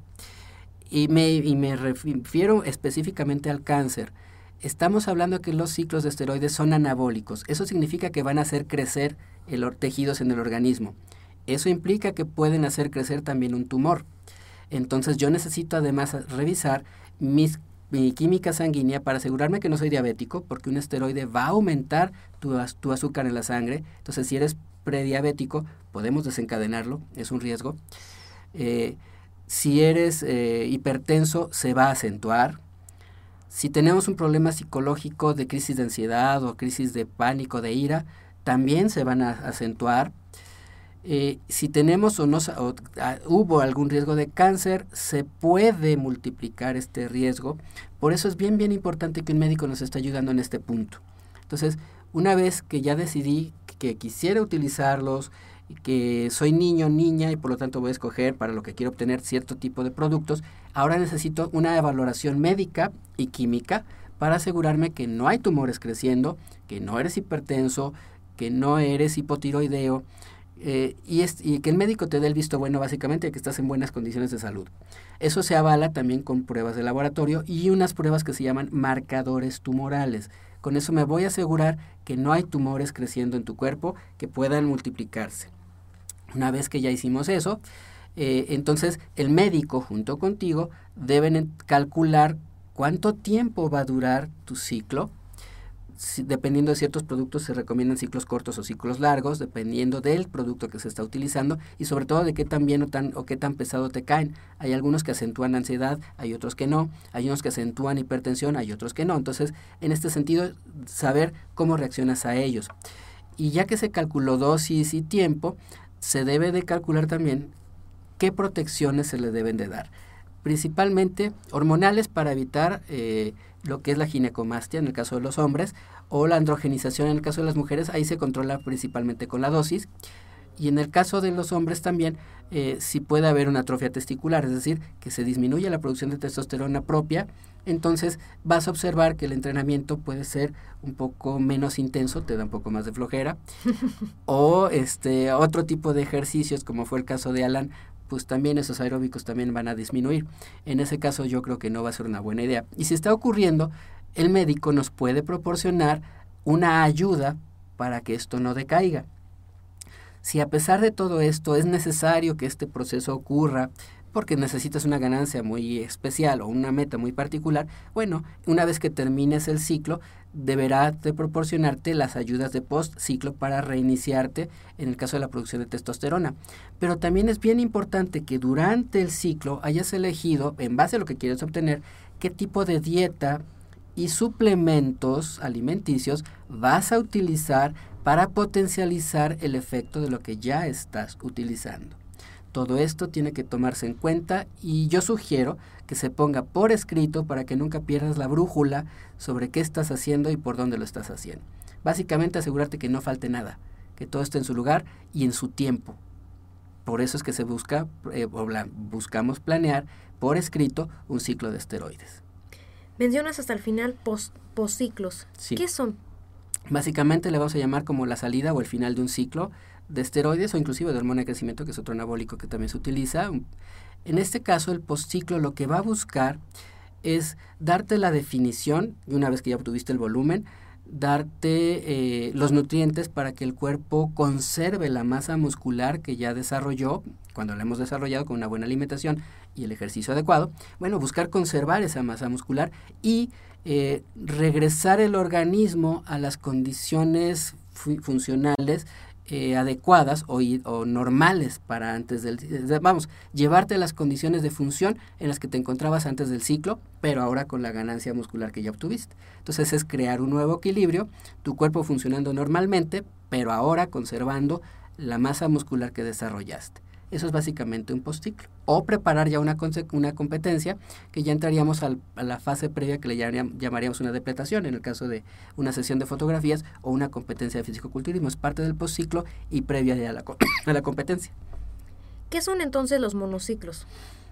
Y me, y me refiero específicamente al cáncer. Estamos hablando que los ciclos de esteroides son anabólicos. Eso significa que van a hacer crecer el, tejidos en el organismo. Eso implica que pueden hacer crecer también un tumor. Entonces yo necesito además revisar mis, mi química sanguínea para asegurarme que no soy diabético, porque un esteroide va a aumentar tu, tu azúcar en la sangre. Entonces si eres prediabético, podemos desencadenarlo, es un riesgo. Eh, Si eres eh, hipertenso, se va a acentuar. Si tenemos un problema psicológico de crisis de ansiedad o crisis de pánico, de ira, también se van a acentuar. Eh, si tenemos o no o, a, hubo algún riesgo de cáncer, se puede multiplicar este riesgo. Por eso es bien, bien importante que un médico nos esté ayudando en este punto. Entonces, una vez que ya decidí que quisiera utilizarlos, que soy niño, niña y por lo tanto voy a escoger para lo que quiero obtener cierto tipo de productos, ahora necesito una valoración médica y química para asegurarme que no hay tumores creciendo, que no eres hipertenso, que no eres hipotiroideo eh, y, es, y que el médico te dé el visto bueno básicamente de que estás en buenas condiciones de salud. Eso se avala también con pruebas de laboratorio y unas pruebas que se llaman marcadores tumorales. Con eso me voy a asegurar que no hay tumores creciendo en tu cuerpo que puedan multiplicarse. Una vez que ya hicimos eso, eh, entonces el médico junto contigo deben calcular cuánto tiempo va a durar tu ciclo. Si, dependiendo de ciertos productos se recomiendan ciclos cortos o ciclos largos, dependiendo del producto que se está utilizando y sobre todo de qué tan bien o, tan, o qué tan pesado te caen. Hay algunos que acentúan ansiedad, hay otros que no, hay unos que acentúan hipertensión, hay otros que no. Entonces, en este sentido, saber cómo reaccionas a ellos. Y ya que se calculó dosis y tiempo, se debe de calcular también qué protecciones se le deben de dar. Principalmente hormonales para evitar eh, lo que es la ginecomastia en el caso de los hombres o la androgenización en el caso de las mujeres. Ahí se controla principalmente con la dosis. Y en el caso de los hombres también eh, sí puede haber una atrofia testicular, es decir, que se disminuye la producción de testosterona propia. Entonces vas a observar que el entrenamiento puede ser un poco menos intenso, te da un poco más de flojera. O este otro tipo de ejercicios, como fue el caso de Alan, pues también esos aeróbicos también van a disminuir. En ese caso yo creo que no va a ser una buena idea. Y si está ocurriendo, el médico nos puede proporcionar una ayuda para que esto no decaiga. Si a pesar de todo esto es necesario que este proceso ocurra porque necesitas una ganancia muy especial o una meta muy particular, bueno, una vez que termines el ciclo, deberá de proporcionarte las ayudas de post-ciclo para reiniciarte en el caso de la producción de testosterona. Pero también es bien importante que durante el ciclo hayas elegido, en base a lo que quieres obtener, qué tipo de dieta y suplementos alimenticios vas a utilizar para potencializar el efecto de lo que ya estás utilizando. Todo esto tiene que tomarse en cuenta y yo sugiero que se ponga por escrito para que nunca pierdas la brújula sobre qué estás haciendo y por dónde lo estás haciendo. Básicamente asegurarte que no falte nada, que todo esté en su lugar y en su tiempo. Por eso es que se busca, eh, o la, buscamos planear por escrito un ciclo de esteroides. Mencionas hasta el final post, postciclos. Sí. ¿Qué son? Básicamente le vamos a llamar como la salida o el final de un ciclo de esteroides o inclusive de hormona de crecimiento, que es otro anabólico que también se utiliza. En este caso, el postciclo lo que va a buscar es darte la definición, y una vez que ya obtuviste el volumen, darte eh, los nutrientes para que el cuerpo conserve la masa muscular que ya desarrolló, cuando la hemos desarrollado con una buena alimentación y el ejercicio adecuado. Bueno, buscar conservar esa masa muscular y eh, regresar el organismo a las condiciones fu- funcionales Eh, adecuadas o, o normales para antes del, vamos, llevarte a las condiciones de función en las que te encontrabas antes del ciclo, pero ahora con la ganancia muscular que ya obtuviste. Entonces es crear un nuevo equilibrio, tu cuerpo funcionando normalmente, pero ahora conservando la masa muscular que desarrollaste. Eso es básicamente un postciclo. O preparar ya una, una competencia, que ya entraríamos al, a la fase previa que le llamaríamos, llamaríamos una depletación, en el caso de una sesión de fotografías o una competencia de fisicoculturismo. Es parte del postciclo y previa ya a la, a la competencia. ¿Qué son entonces los monociclos?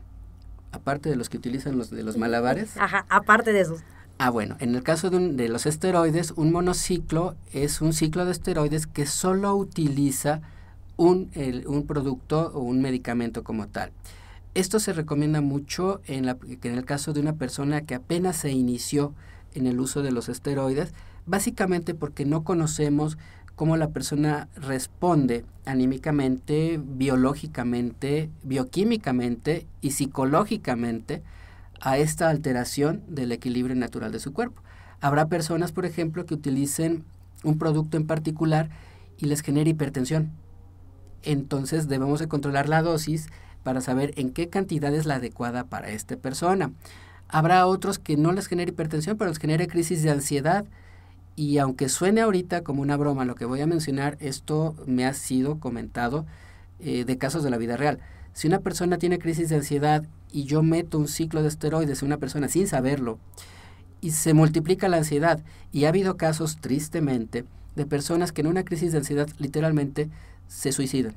Aparte de los que utilizan los de los malabares. Ajá, aparte de esos. Ah, bueno, en el caso de, un, de los esteroides, un monociclo es un ciclo de esteroides que solo utiliza Un, el, un producto o un medicamento como tal. Esto se recomienda mucho en, la, en el caso de una persona que apenas se inició en el uso de los esteroides, básicamente porque no conocemos cómo la persona responde anímicamente, biológicamente, bioquímicamente y psicológicamente a esta alteración del equilibrio natural de su cuerpo. Habrá personas, por ejemplo, que utilicen un producto en particular y les genere hipertensión. Entonces debemos de controlar la dosis para saber en qué cantidad es la adecuada para esta persona. Habrá otros que no les genere hipertensión, pero les genere crisis de ansiedad. Y aunque suene ahorita como una broma lo que voy a mencionar, esto me ha sido comentado eh, de casos de la vida real. Si una persona tiene crisis de ansiedad y yo meto un ciclo de esteroides en una persona sin saberlo, y se multiplica la ansiedad, y ha habido casos, tristemente, de personas que en una crisis de ansiedad literalmente se suicidan.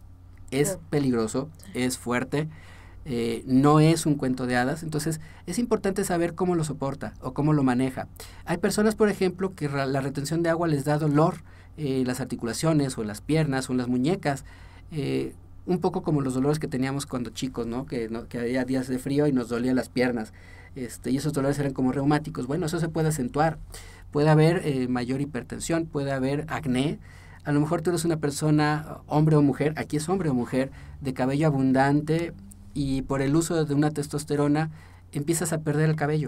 Es peligroso, es fuerte, eh, no es un cuento de hadas, entonces es importante saber cómo lo soporta o cómo lo maneja. Hay personas, por ejemplo, que la retención de agua les da dolor en eh, las articulaciones o en las piernas o en las muñecas, eh, un poco como los dolores que teníamos cuando chicos, ¿no? Que, ¿no? que había días de frío y nos dolían las piernas, este, y esos dolores eran como reumáticos. Bueno, eso se puede acentuar, puede haber eh, mayor hipertensión, puede haber acné. A lo mejor tú eres una persona, hombre o mujer, aquí es hombre o mujer, de cabello abundante, y por el uso de una testosterona empiezas a perder el cabello.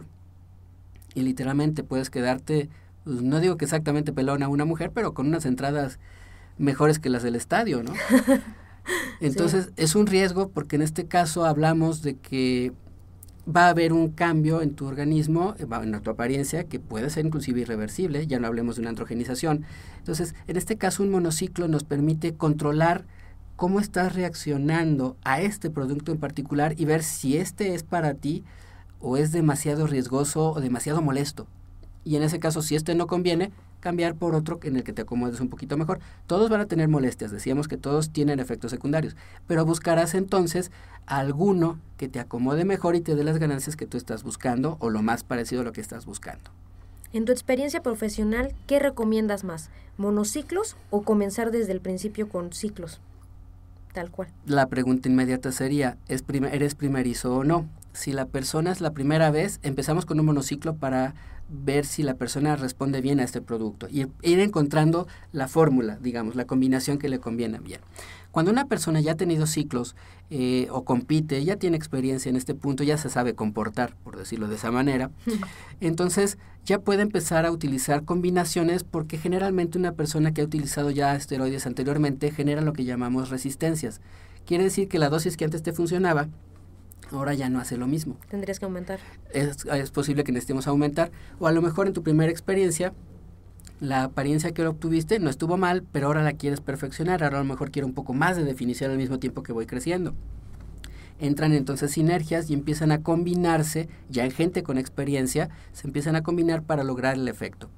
Y literalmente puedes quedarte, pues, no digo que exactamente pelona una mujer, pero con unas entradas mejores que las del estadio, ¿no? Entonces sí. Es un riesgo, porque en este caso hablamos de que va a haber un cambio en tu organismo, en tu apariencia, que puede ser inclusive irreversible, ya no hablemos de una androgenización. Entonces, en este caso, un monociclo nos permite controlar cómo estás reaccionando a este producto en particular y ver si este es para ti o es demasiado riesgoso o demasiado molesto. Y en ese caso, si este no conviene, cambiar por otro en el que te acomodes un poquito mejor. Todos van a tener molestias, decíamos que todos tienen efectos secundarios, pero buscarás entonces alguno que te acomode mejor y te dé las ganancias que tú estás buscando o lo más parecido a lo que estás buscando. En tu experiencia profesional, ¿qué recomiendas más? ¿Monociclos o comenzar desde el principio con ciclos? Tal cual. La pregunta inmediata sería, ¿es prim- ¿eres primerizo o no? Si la persona es la primera vez, empezamos con un monociclo para ver si la persona responde bien a este producto y ir encontrando la fórmula, digamos, la combinación que le conviene bien. Cuando una persona ya ha tenido ciclos eh, o compite, ya tiene experiencia en este punto, ya se sabe comportar, por decirlo de esa manera, entonces ya puede empezar a utilizar combinaciones, porque generalmente una persona que ha utilizado ya esteroides anteriormente genera lo que llamamos resistencias. Quiere decir que la dosis que antes te funcionaba, ahora ya no hace lo mismo. Tendrías que aumentar. Es, es posible que necesitemos aumentar, o a lo mejor en tu primera experiencia, la apariencia que obtuviste no estuvo mal, pero ahora la quieres perfeccionar, ahora a lo mejor quiero un poco más de definición al mismo tiempo que voy creciendo. Entran entonces sinergias y empiezan a combinarse, ya en gente con experiencia, se empiezan a combinar para lograr el efecto.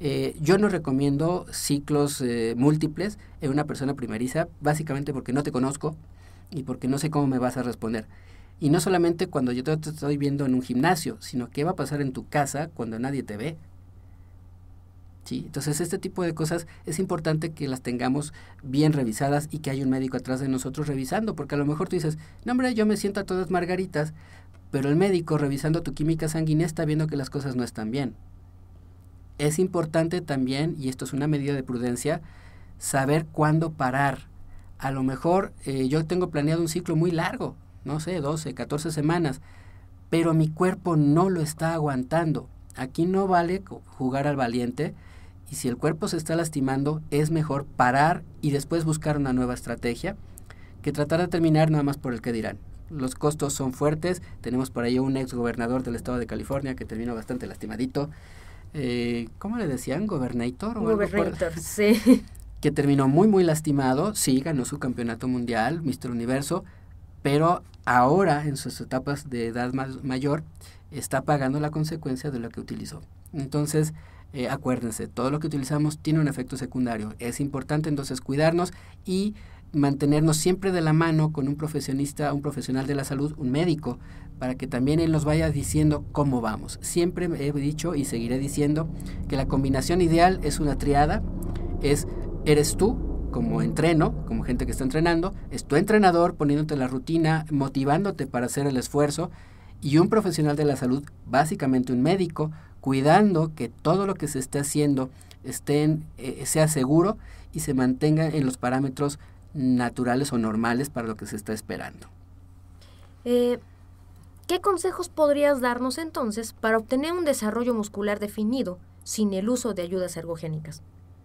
Eh, yo no recomiendo ciclos eh, múltiples en una persona primeriza, básicamente porque no te conozco y porque no sé cómo me vas a responder. Y no solamente cuando yo te estoy viendo en un gimnasio, sino qué va a pasar en tu casa cuando nadie te ve. ¿Sí? Entonces, este tipo de cosas es importante que las tengamos bien revisadas y que haya un médico atrás de nosotros revisando, porque a lo mejor tú dices, no hombre, yo me siento a todas margaritas, pero el médico revisando tu química sanguínea está viendo que las cosas no están bien. Es importante también, y esto es una medida de prudencia, saber cuándo parar. A lo mejor eh, yo tengo planeado un ciclo muy largo, no sé, doce, catorce semanas, pero mi cuerpo no lo está aguantando. Aquí no vale jugar al valiente, y si el cuerpo se está lastimando, es mejor parar y después buscar una nueva estrategia que tratar de terminar nada más por el que dirán. Los costos son fuertes. Tenemos por ahí un ex gobernador del estado de California que terminó bastante lastimadito. Eh, ¿Cómo le decían? ¿Gobernator? O Gobernator, sí. Que terminó muy, muy lastimado. Sí, ganó su campeonato mundial, míster Universo, pero ahora, en sus etapas de edad más mayor, está pagando la consecuencia de lo que utilizó. Entonces, eh, acuérdense, todo lo que utilizamos tiene un efecto secundario. Es importante entonces cuidarnos y mantenernos siempre de la mano con un profesionista, un profesional de la salud, un médico, para que también él nos vaya diciendo cómo vamos. Siempre he dicho y seguiré diciendo que la combinación ideal es una triada, es eres tú como entreno, como gente que está entrenando, es tu entrenador poniéndote la rutina, motivándote para hacer el esfuerzo, y un profesional de la salud, básicamente un médico, cuidando que todo lo que se esté haciendo esté en, eh, sea seguro y se mantenga en los parámetros naturales o normales para lo que se está esperando. Eh, ¿Qué consejos podrías darnos entonces para obtener un desarrollo muscular definido sin el uso de ayudas ergogénicas?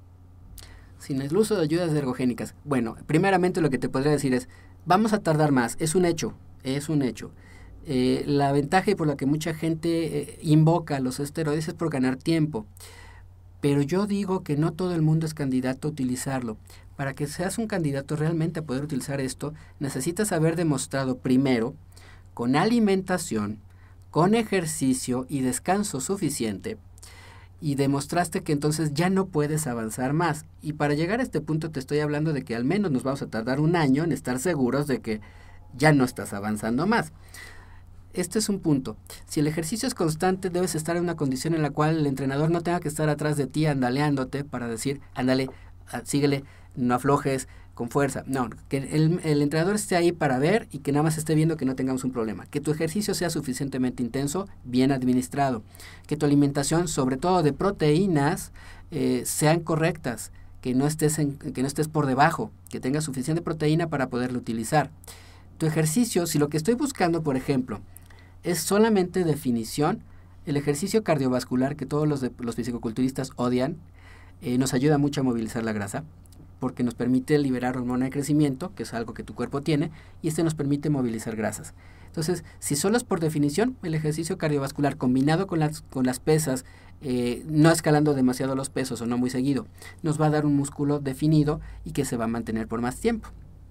Sin el uso de ayudas ergogénicas. Bueno, primeramente lo que te podría decir es, vamos a tardar más, es un hecho, es un hecho. Eh, la ventaja y por la que mucha gente eh, invoca los esteroides es por ganar tiempo. Pero yo digo que no todo el mundo es candidato a utilizarlo. Para que seas un candidato realmente a poder utilizar esto, necesitas haber demostrado primero, con alimentación, con ejercicio y descanso suficiente, y demostraste que entonces ya no puedes avanzar más. Y para llegar a este punto te estoy hablando de que al menos nos vamos a tardar un año en estar seguros de que ya no estás avanzando más. Este es un punto. Si el ejercicio es constante, debes estar en una condición en la cual el entrenador no tenga que estar atrás de ti andaleándote para decir, ándale, síguele, no aflojes, con fuerza. No, que el, el entrenador esté ahí para ver y que nada más esté viendo que no tengamos un problema. Que tu ejercicio sea suficientemente intenso, bien administrado. Que tu alimentación, sobre todo de proteínas, eh, sean correctas. Que no estés en, que no estés por debajo. Que tengas suficiente proteína para poderlo utilizar. Tu ejercicio, si lo que estoy buscando, por ejemplo, es solamente definición, el ejercicio cardiovascular que todos los, de, los fisicoculturistas odian, eh, nos ayuda mucho a movilizar la grasa, porque nos permite liberar hormona de crecimiento, que es algo que tu cuerpo tiene, y este nos permite movilizar grasas. Entonces, si solo es por definición, el ejercicio cardiovascular combinado con las, con las pesas, eh, no escalando demasiado los pesos o no muy seguido, nos va a dar un músculo definido y que se va a mantener por más tiempo.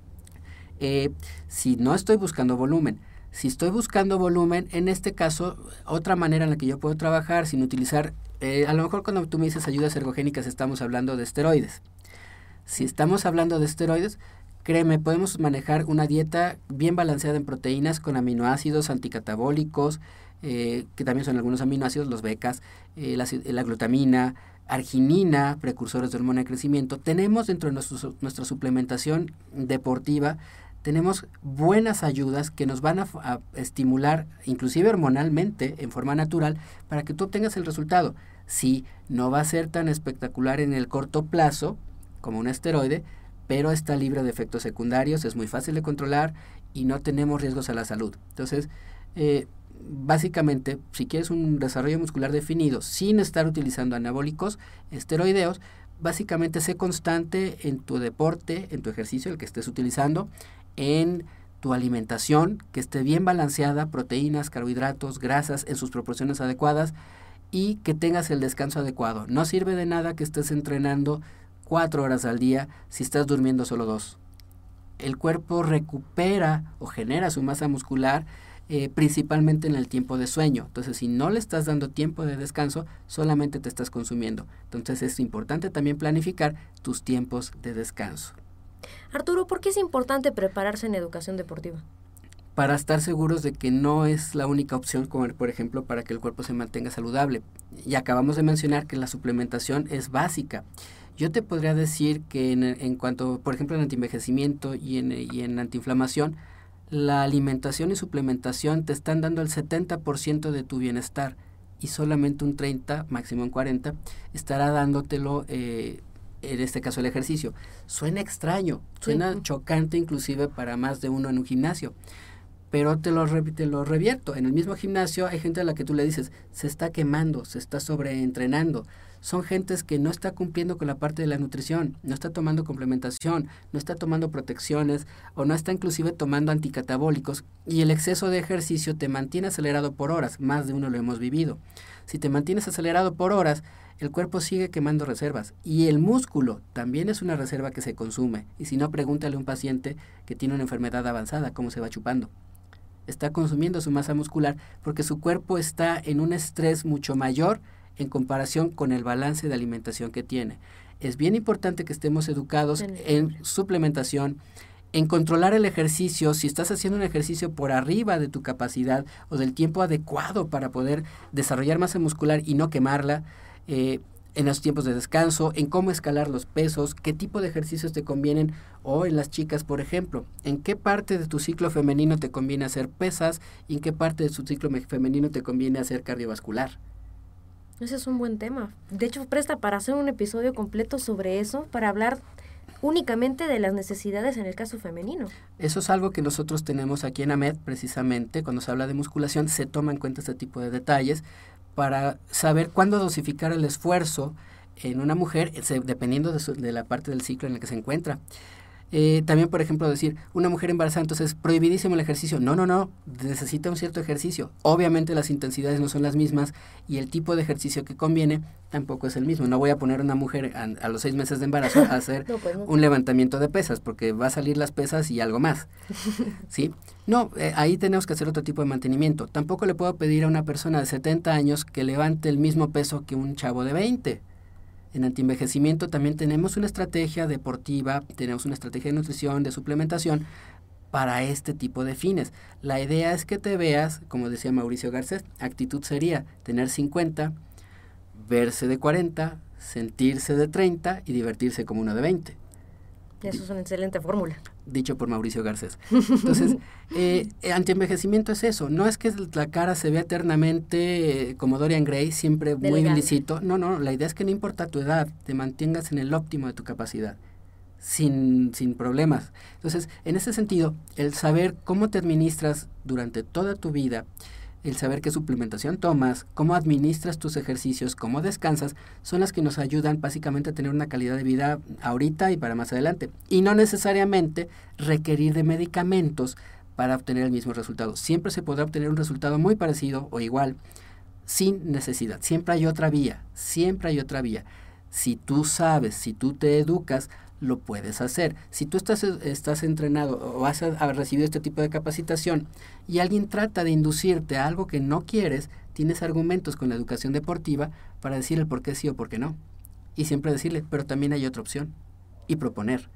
Eh, si no estoy buscando volumen, si estoy buscando volumen, en este caso, otra manera en la que yo puedo trabajar sin utilizar, eh, a lo mejor cuando tú me dices ayudas ergogénicas estamos hablando de esteroides. Si estamos hablando de esteroides, créeme, podemos manejar una dieta bien balanceada en proteínas con aminoácidos anticatabólicos, eh, que también son algunos aminoácidos, los becas, eh, la, la glutamina, arginina, precursores de hormona de crecimiento. Tenemos dentro de nuestro, nuestra suplementación deportiva, tenemos buenas ayudas que nos van a, a estimular, inclusive hormonalmente, en forma natural, para que tú obtengas el resultado. Sí, no va a ser tan espectacular en el corto plazo como un esteroide, pero está libre de efectos secundarios, es muy fácil de controlar y no tenemos riesgos a la salud. Entonces, eh, básicamente, si quieres un desarrollo muscular definido sin estar utilizando anabólicos esteroideos, básicamente sé constante en tu deporte, en tu ejercicio, el que estés utilizando, en tu alimentación, que esté bien balanceada, proteínas, carbohidratos, grasas en sus proporciones adecuadas y que tengas el descanso adecuado. No sirve de nada que estés entrenando cuatro horas al día si estás durmiendo solo dos. El cuerpo recupera o genera su masa muscular eh, principalmente en el tiempo de sueño. Entonces, si no le estás dando tiempo de descanso, solamente te estás consumiendo. Entonces, es importante también planificar tus tiempos de descanso. Arturo, ¿por qué es importante prepararse en educación deportiva? Para estar seguros de que no es la única opción, como por ejemplo para que el cuerpo se mantenga saludable. Y acabamos de mencionar que la suplementación es básica. Yo te podría decir que en, en cuanto, por ejemplo, en antienvejecimiento y en, y en antiinflamación, la alimentación y suplementación te están dando el setenta por ciento de tu bienestar y solamente un treinta, máximo un cuarenta, estará dándotelo, eh, en este caso el ejercicio. Suena extraño, suena sí. chocante inclusive para más de uno en un gimnasio. Pero te lo, te lo revierto. En el mismo gimnasio hay gente a la que tú le dices, se está quemando, se está sobreentrenando. Son gentes que no está cumpliendo con la parte de la nutrición, no está tomando complementación, no está tomando protecciones o no está inclusive tomando anticatabólicos, y el exceso de ejercicio te mantiene acelerado por horas, más de uno lo hemos vivido. Si te mantienes acelerado por horas, el cuerpo sigue quemando reservas, y el músculo también es una reserva que se consume, y si no, pregúntale a un paciente que tiene una enfermedad avanzada cómo se va chupando. Está consumiendo su masa muscular porque su cuerpo está en un estrés mucho mayor en comparación con el balance de alimentación que tiene. Es bien importante que estemos educados en suplementación, en controlar el ejercicio. Si estás haciendo un ejercicio por arriba de tu capacidad o del tiempo adecuado para poder desarrollar masa muscular y no quemarla, eh, en los tiempos de descanso, en cómo escalar los pesos, qué tipo de ejercicios te convienen, o en las chicas, por ejemplo, en qué parte de tu ciclo femenino te conviene hacer pesas y en qué parte de tu ciclo femenino te conviene hacer cardiovascular. Ese es un buen tema. De hecho, presta para hacer un episodio completo sobre eso, para hablar únicamente de las necesidades en el caso femenino. Eso es algo que nosotros tenemos aquí en AMED, precisamente, cuando se habla de musculación, se toma en cuenta este tipo de detalles, para saber cuándo dosificar el esfuerzo en una mujer, dependiendo de, su, de la parte del ciclo en la que se encuentra. Eh, también, por ejemplo, decir, una mujer embarazada, entonces, prohibidísimo el ejercicio. No, no, no, necesita un cierto ejercicio. Obviamente las intensidades no son las mismas y el tipo de ejercicio que conviene tampoco es el mismo. No voy a poner a una mujer a, a los seis meses de embarazo a hacer no, pues no. un levantamiento de pesas, porque va a salir las pesas y algo más. ¿Sí? No, eh, ahí tenemos que hacer otro tipo de mantenimiento. Tampoco le puedo pedir a una persona de setenta años que levante el mismo peso que un chavo de veinte. En antienvejecimiento también tenemos una estrategia deportiva, tenemos una estrategia de nutrición, de suplementación para este tipo de fines. La idea es que te veas, como decía Mauricio Garcés, actitud sería tener cincuenta, verse de cuarenta, sentirse de treinta y divertirse como uno de veinte. Eso es una excelente fórmula. Dicho por Mauricio Garcés. Entonces, eh, antienvejecimiento es eso. No es que la cara se vea eternamente eh, como Dorian Gray, siempre muy lisito. No, no, la idea es que no importa tu edad, te mantengas en el óptimo de tu capacidad, sin, sin problemas. Entonces, en ese sentido, el saber cómo te administras durante toda tu vida, el saber qué suplementación tomas, cómo administras tus ejercicios, cómo descansas, son las que nos ayudan básicamente a tener una calidad de vida ahorita y para más adelante. Y no necesariamente requerir de medicamentos para obtener el mismo resultado. Siempre se podrá obtener un resultado muy parecido o igual, sin necesidad. Siempre hay otra vía, siempre hay otra vía. Si tú sabes, si tú te educas, lo puedes hacer. Si tú estás, estás entrenado o has, has recibido este tipo de capacitación y alguien trata de inducirte a algo que no quieres, tienes argumentos con la educación deportiva para decir el por qué sí o por qué no. Y siempre decirle, pero también hay otra opción. Y proponer.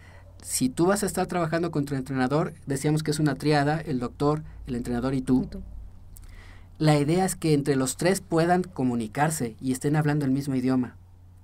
Si tú vas a estar trabajando con tu entrenador, decíamos que es una triada, el doctor, el entrenador y tú. ¿Y tú? La idea es que entre los tres puedan comunicarse y estén hablando el mismo idioma.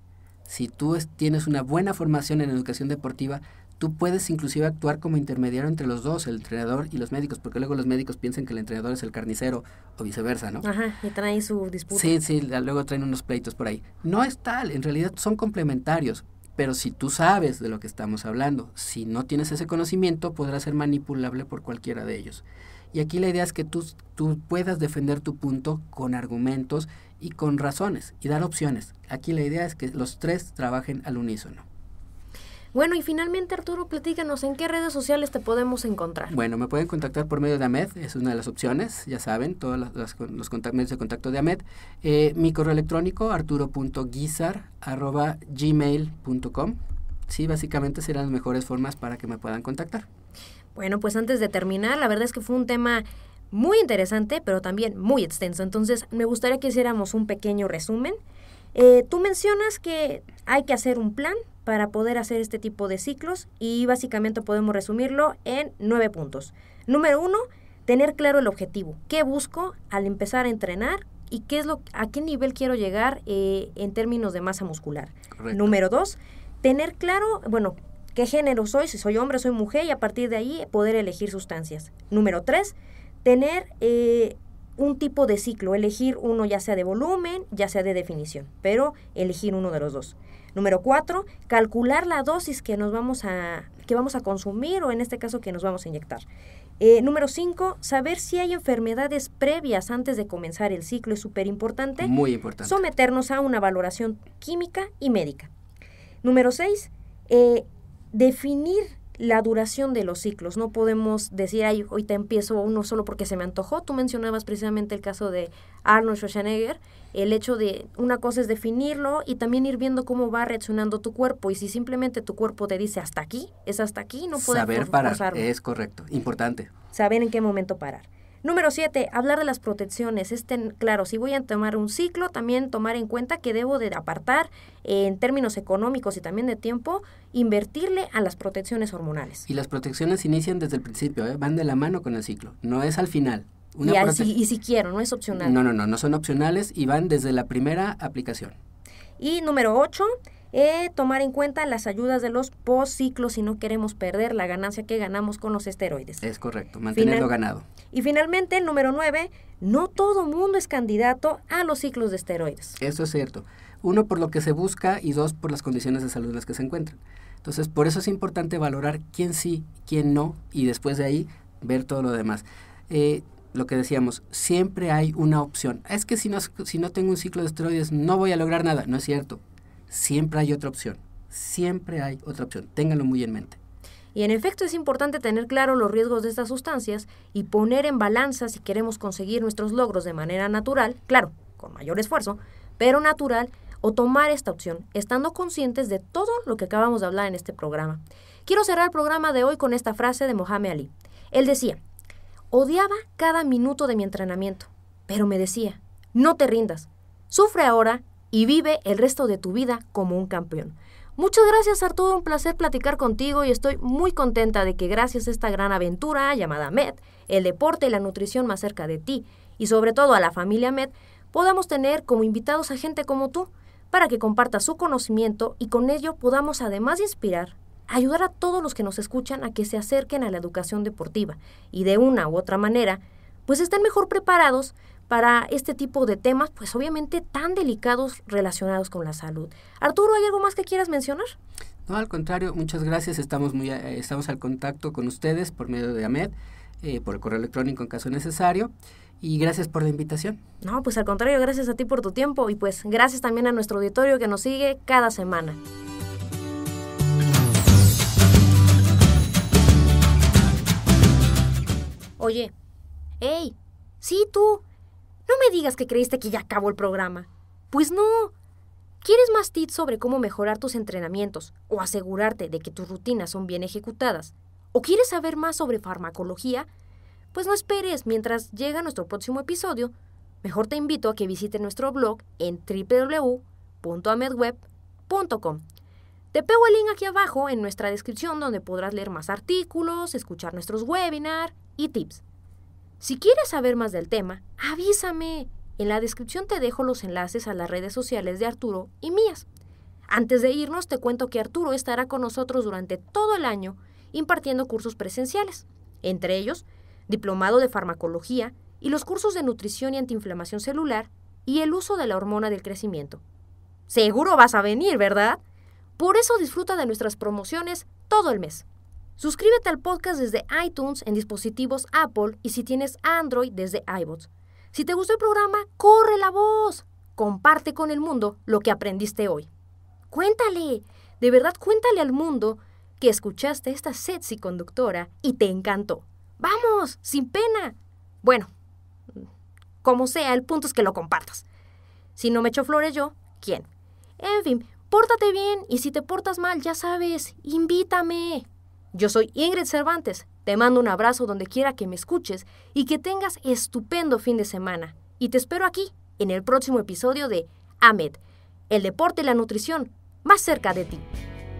Si tú es, tienes una buena formación en educación deportiva, tú puedes inclusive actuar como intermediario entre los dos, el entrenador y los médicos, porque luego los médicos piensan que el entrenador es el carnicero o viceversa, ¿no? Ajá, y traen ahí su disputa. Sí, sí, luego traen unos pleitos por ahí. No es tal, en realidad son complementarios, pero si tú sabes de lo que estamos hablando, si no tienes ese conocimiento, podrá ser manipulable por cualquiera de ellos. Y aquí la idea es que tú, tú puedas defender tu punto con argumentos y con razones y dar opciones. Aquí la idea es que los tres trabajen al unísono. Bueno, y finalmente, Arturo, platícanos, ¿en qué redes sociales te podemos encontrar? Bueno, me pueden contactar por medio de AMED, es una de las opciones, ya saben, todos los, los, los contactos, medios de contacto de AMED. Eh, mi correo electrónico, arturo punto guizar arroba gmail punto com. Sí, básicamente serán las mejores formas para que me puedan contactar. Bueno, pues antes de terminar, la verdad es que fue un tema muy interesante, pero también muy extenso. Entonces, me gustaría que hiciéramos un pequeño resumen. Eh, tú mencionas que hay que hacer un plan para poder hacer este tipo de ciclos y básicamente podemos resumirlo en nueve puntos. Número uno, tener claro el objetivo. ¿Qué busco al empezar a entrenar y qué es lo, a qué nivel quiero llegar eh, en términos de masa muscular? Correcto. Número dos, tener claro, bueno, qué género soy, si soy hombre, soy mujer, y a partir de ahí poder elegir sustancias. Número tres, tener eh, un tipo de ciclo, elegir uno ya sea de volumen, ya sea de definición, pero elegir uno de los dos. Número cuatro, calcular la dosis que nos vamos a, que vamos a consumir o en este caso que nos vamos a inyectar. Eh, número cinco, saber si hay enfermedades previas antes de comenzar el ciclo es súper importante. Muy importante. Someternos a una valoración química y médica. Número seis, eh, definir la duración de los ciclos. No podemos decir, ay, ahorita empiezo uno solo porque se me antojó. Tú mencionabas precisamente el caso de Arnold Schwarzenegger. El hecho de, una cosa es definirlo y también ir viendo cómo va reaccionando tu cuerpo. Y si simplemente tu cuerpo te dice hasta aquí, es hasta aquí, no puedes Saber parar, forzarlo. es correcto, importante. Saber en qué momento parar. Número siete, hablar de las protecciones. Estén claro, si voy a tomar un ciclo, también tomar en cuenta que debo de apartar, eh, en términos económicos y también de tiempo, invertirle a las protecciones hormonales. Y las protecciones inician desde el principio, ¿eh? Van de la mano con el ciclo, no es al final. Una Y, prote- así, y si quiero, no es opcional. No, no, no, no son opcionales y van desde la primera aplicación. Y número ocho, eh, tomar en cuenta las ayudas de los post-ciclos si no queremos perder la ganancia que ganamos con los esteroides. Es correcto, mantenerlo Final- ganado. Y finalmente, el número nueve, no todo mundo es candidato a los ciclos de esteroides. Eso es cierto. Uno, por lo que se busca y dos, por las condiciones de salud en las que se encuentran. Entonces, por eso es importante valorar quién sí, quién no y después de ahí ver todo lo demás. Eh, lo que decíamos, siempre hay una opción. Es que si no, si no tengo un ciclo de esteroides no voy a lograr nada. No es cierto. Siempre hay otra opción. Siempre hay otra opción. Ténganlo muy en mente. Y en efecto es importante tener claro los riesgos de estas sustancias y poner en balanza si queremos conseguir nuestros logros de manera natural, claro, con mayor esfuerzo, pero natural, o tomar esta opción, estando conscientes de todo lo que acabamos de hablar en este programa. Quiero cerrar el programa de hoy con esta frase de Mohamed Ali. Él decía, odiaba cada minuto de mi entrenamiento, pero me decía, no te rindas, sufre ahora y vive el resto de tu vida como un campeón. Muchas gracias, Arturo, un placer platicar contigo y estoy muy contenta de que gracias a esta gran aventura llamada AMED, el deporte y la nutrición más cerca de ti y sobre todo a la familia AMED, podamos tener como invitados a gente como tú para que comparta su conocimiento y con ello podamos además de inspirar, ayudar a todos los que nos escuchan a que se acerquen a la educación deportiva y de una u otra manera, pues estén mejor preparados para este tipo de temas, pues obviamente tan delicados relacionados con la salud. Arturo, ¿hay algo más que quieras mencionar? No, al contrario, muchas gracias. Estamos muy eh, estamos al contacto con ustedes por medio de AMED, eh, por el correo electrónico en caso necesario. Y gracias por la invitación. No, pues al contrario, gracias a ti por tu tiempo y pues gracias también a nuestro auditorio que nos sigue cada semana. Oye, hey, sí tú, no me digas que creíste que ya acabó el programa. Pues no. ¿Quieres más tips sobre cómo mejorar tus entrenamientos o asegurarte de que tus rutinas son bien ejecutadas? ¿O quieres saber más sobre farmacología? Pues no esperes mientras llega nuestro próximo episodio. Mejor te invito a que visites nuestro blog en doble u doble u doble u punto amedweb punto com. Te pego el link aquí abajo en nuestra descripción donde podrás leer más artículos, escuchar nuestros webinars y tips. Si quieres saber más del tema, avísame. En la descripción te dejo los enlaces a las redes sociales de Arturo y mías. Antes de irnos, te cuento que Arturo estará con nosotros durante todo el año impartiendo cursos presenciales, entre ellos, diplomado de farmacología y los cursos de nutrición y antiinflamación celular y el uso de la hormona del crecimiento. Seguro vas a venir, ¿verdad? Por eso disfruta de nuestras promociones todo el mes. Suscríbete al podcast desde iTunes en dispositivos Apple y si tienes Android desde iVoox. Si te gustó el programa, corre la voz. Comparte con el mundo lo que aprendiste hoy. Cuéntale, de verdad cuéntale al mundo que escuchaste esta sexy conductora y te encantó. ¡Vamos! ¡Sin pena! Bueno, como sea, el punto es que lo compartas. Si no me echo flores yo, ¿quién? En fin, pórtate bien y si te portas mal, ya sabes, invítame. Yo soy Ingrid Cervantes Te mando un abrazo donde quiera que me escuches y que tengas estupendo fin de semana. Y te espero aquí, en el próximo episodio de AMED, el deporte y la nutrición, más cerca de ti.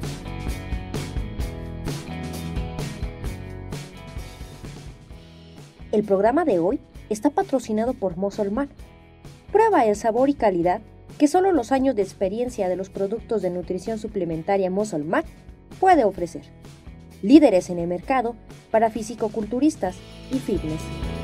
El programa de hoy está patrocinado por Mosolman. Prueba el sabor y calidad que solo los años de experiencia de los productos de nutrición suplementaria Mosolman puede ofrecer. Líderes en el mercado para fisicoculturistas y fitness.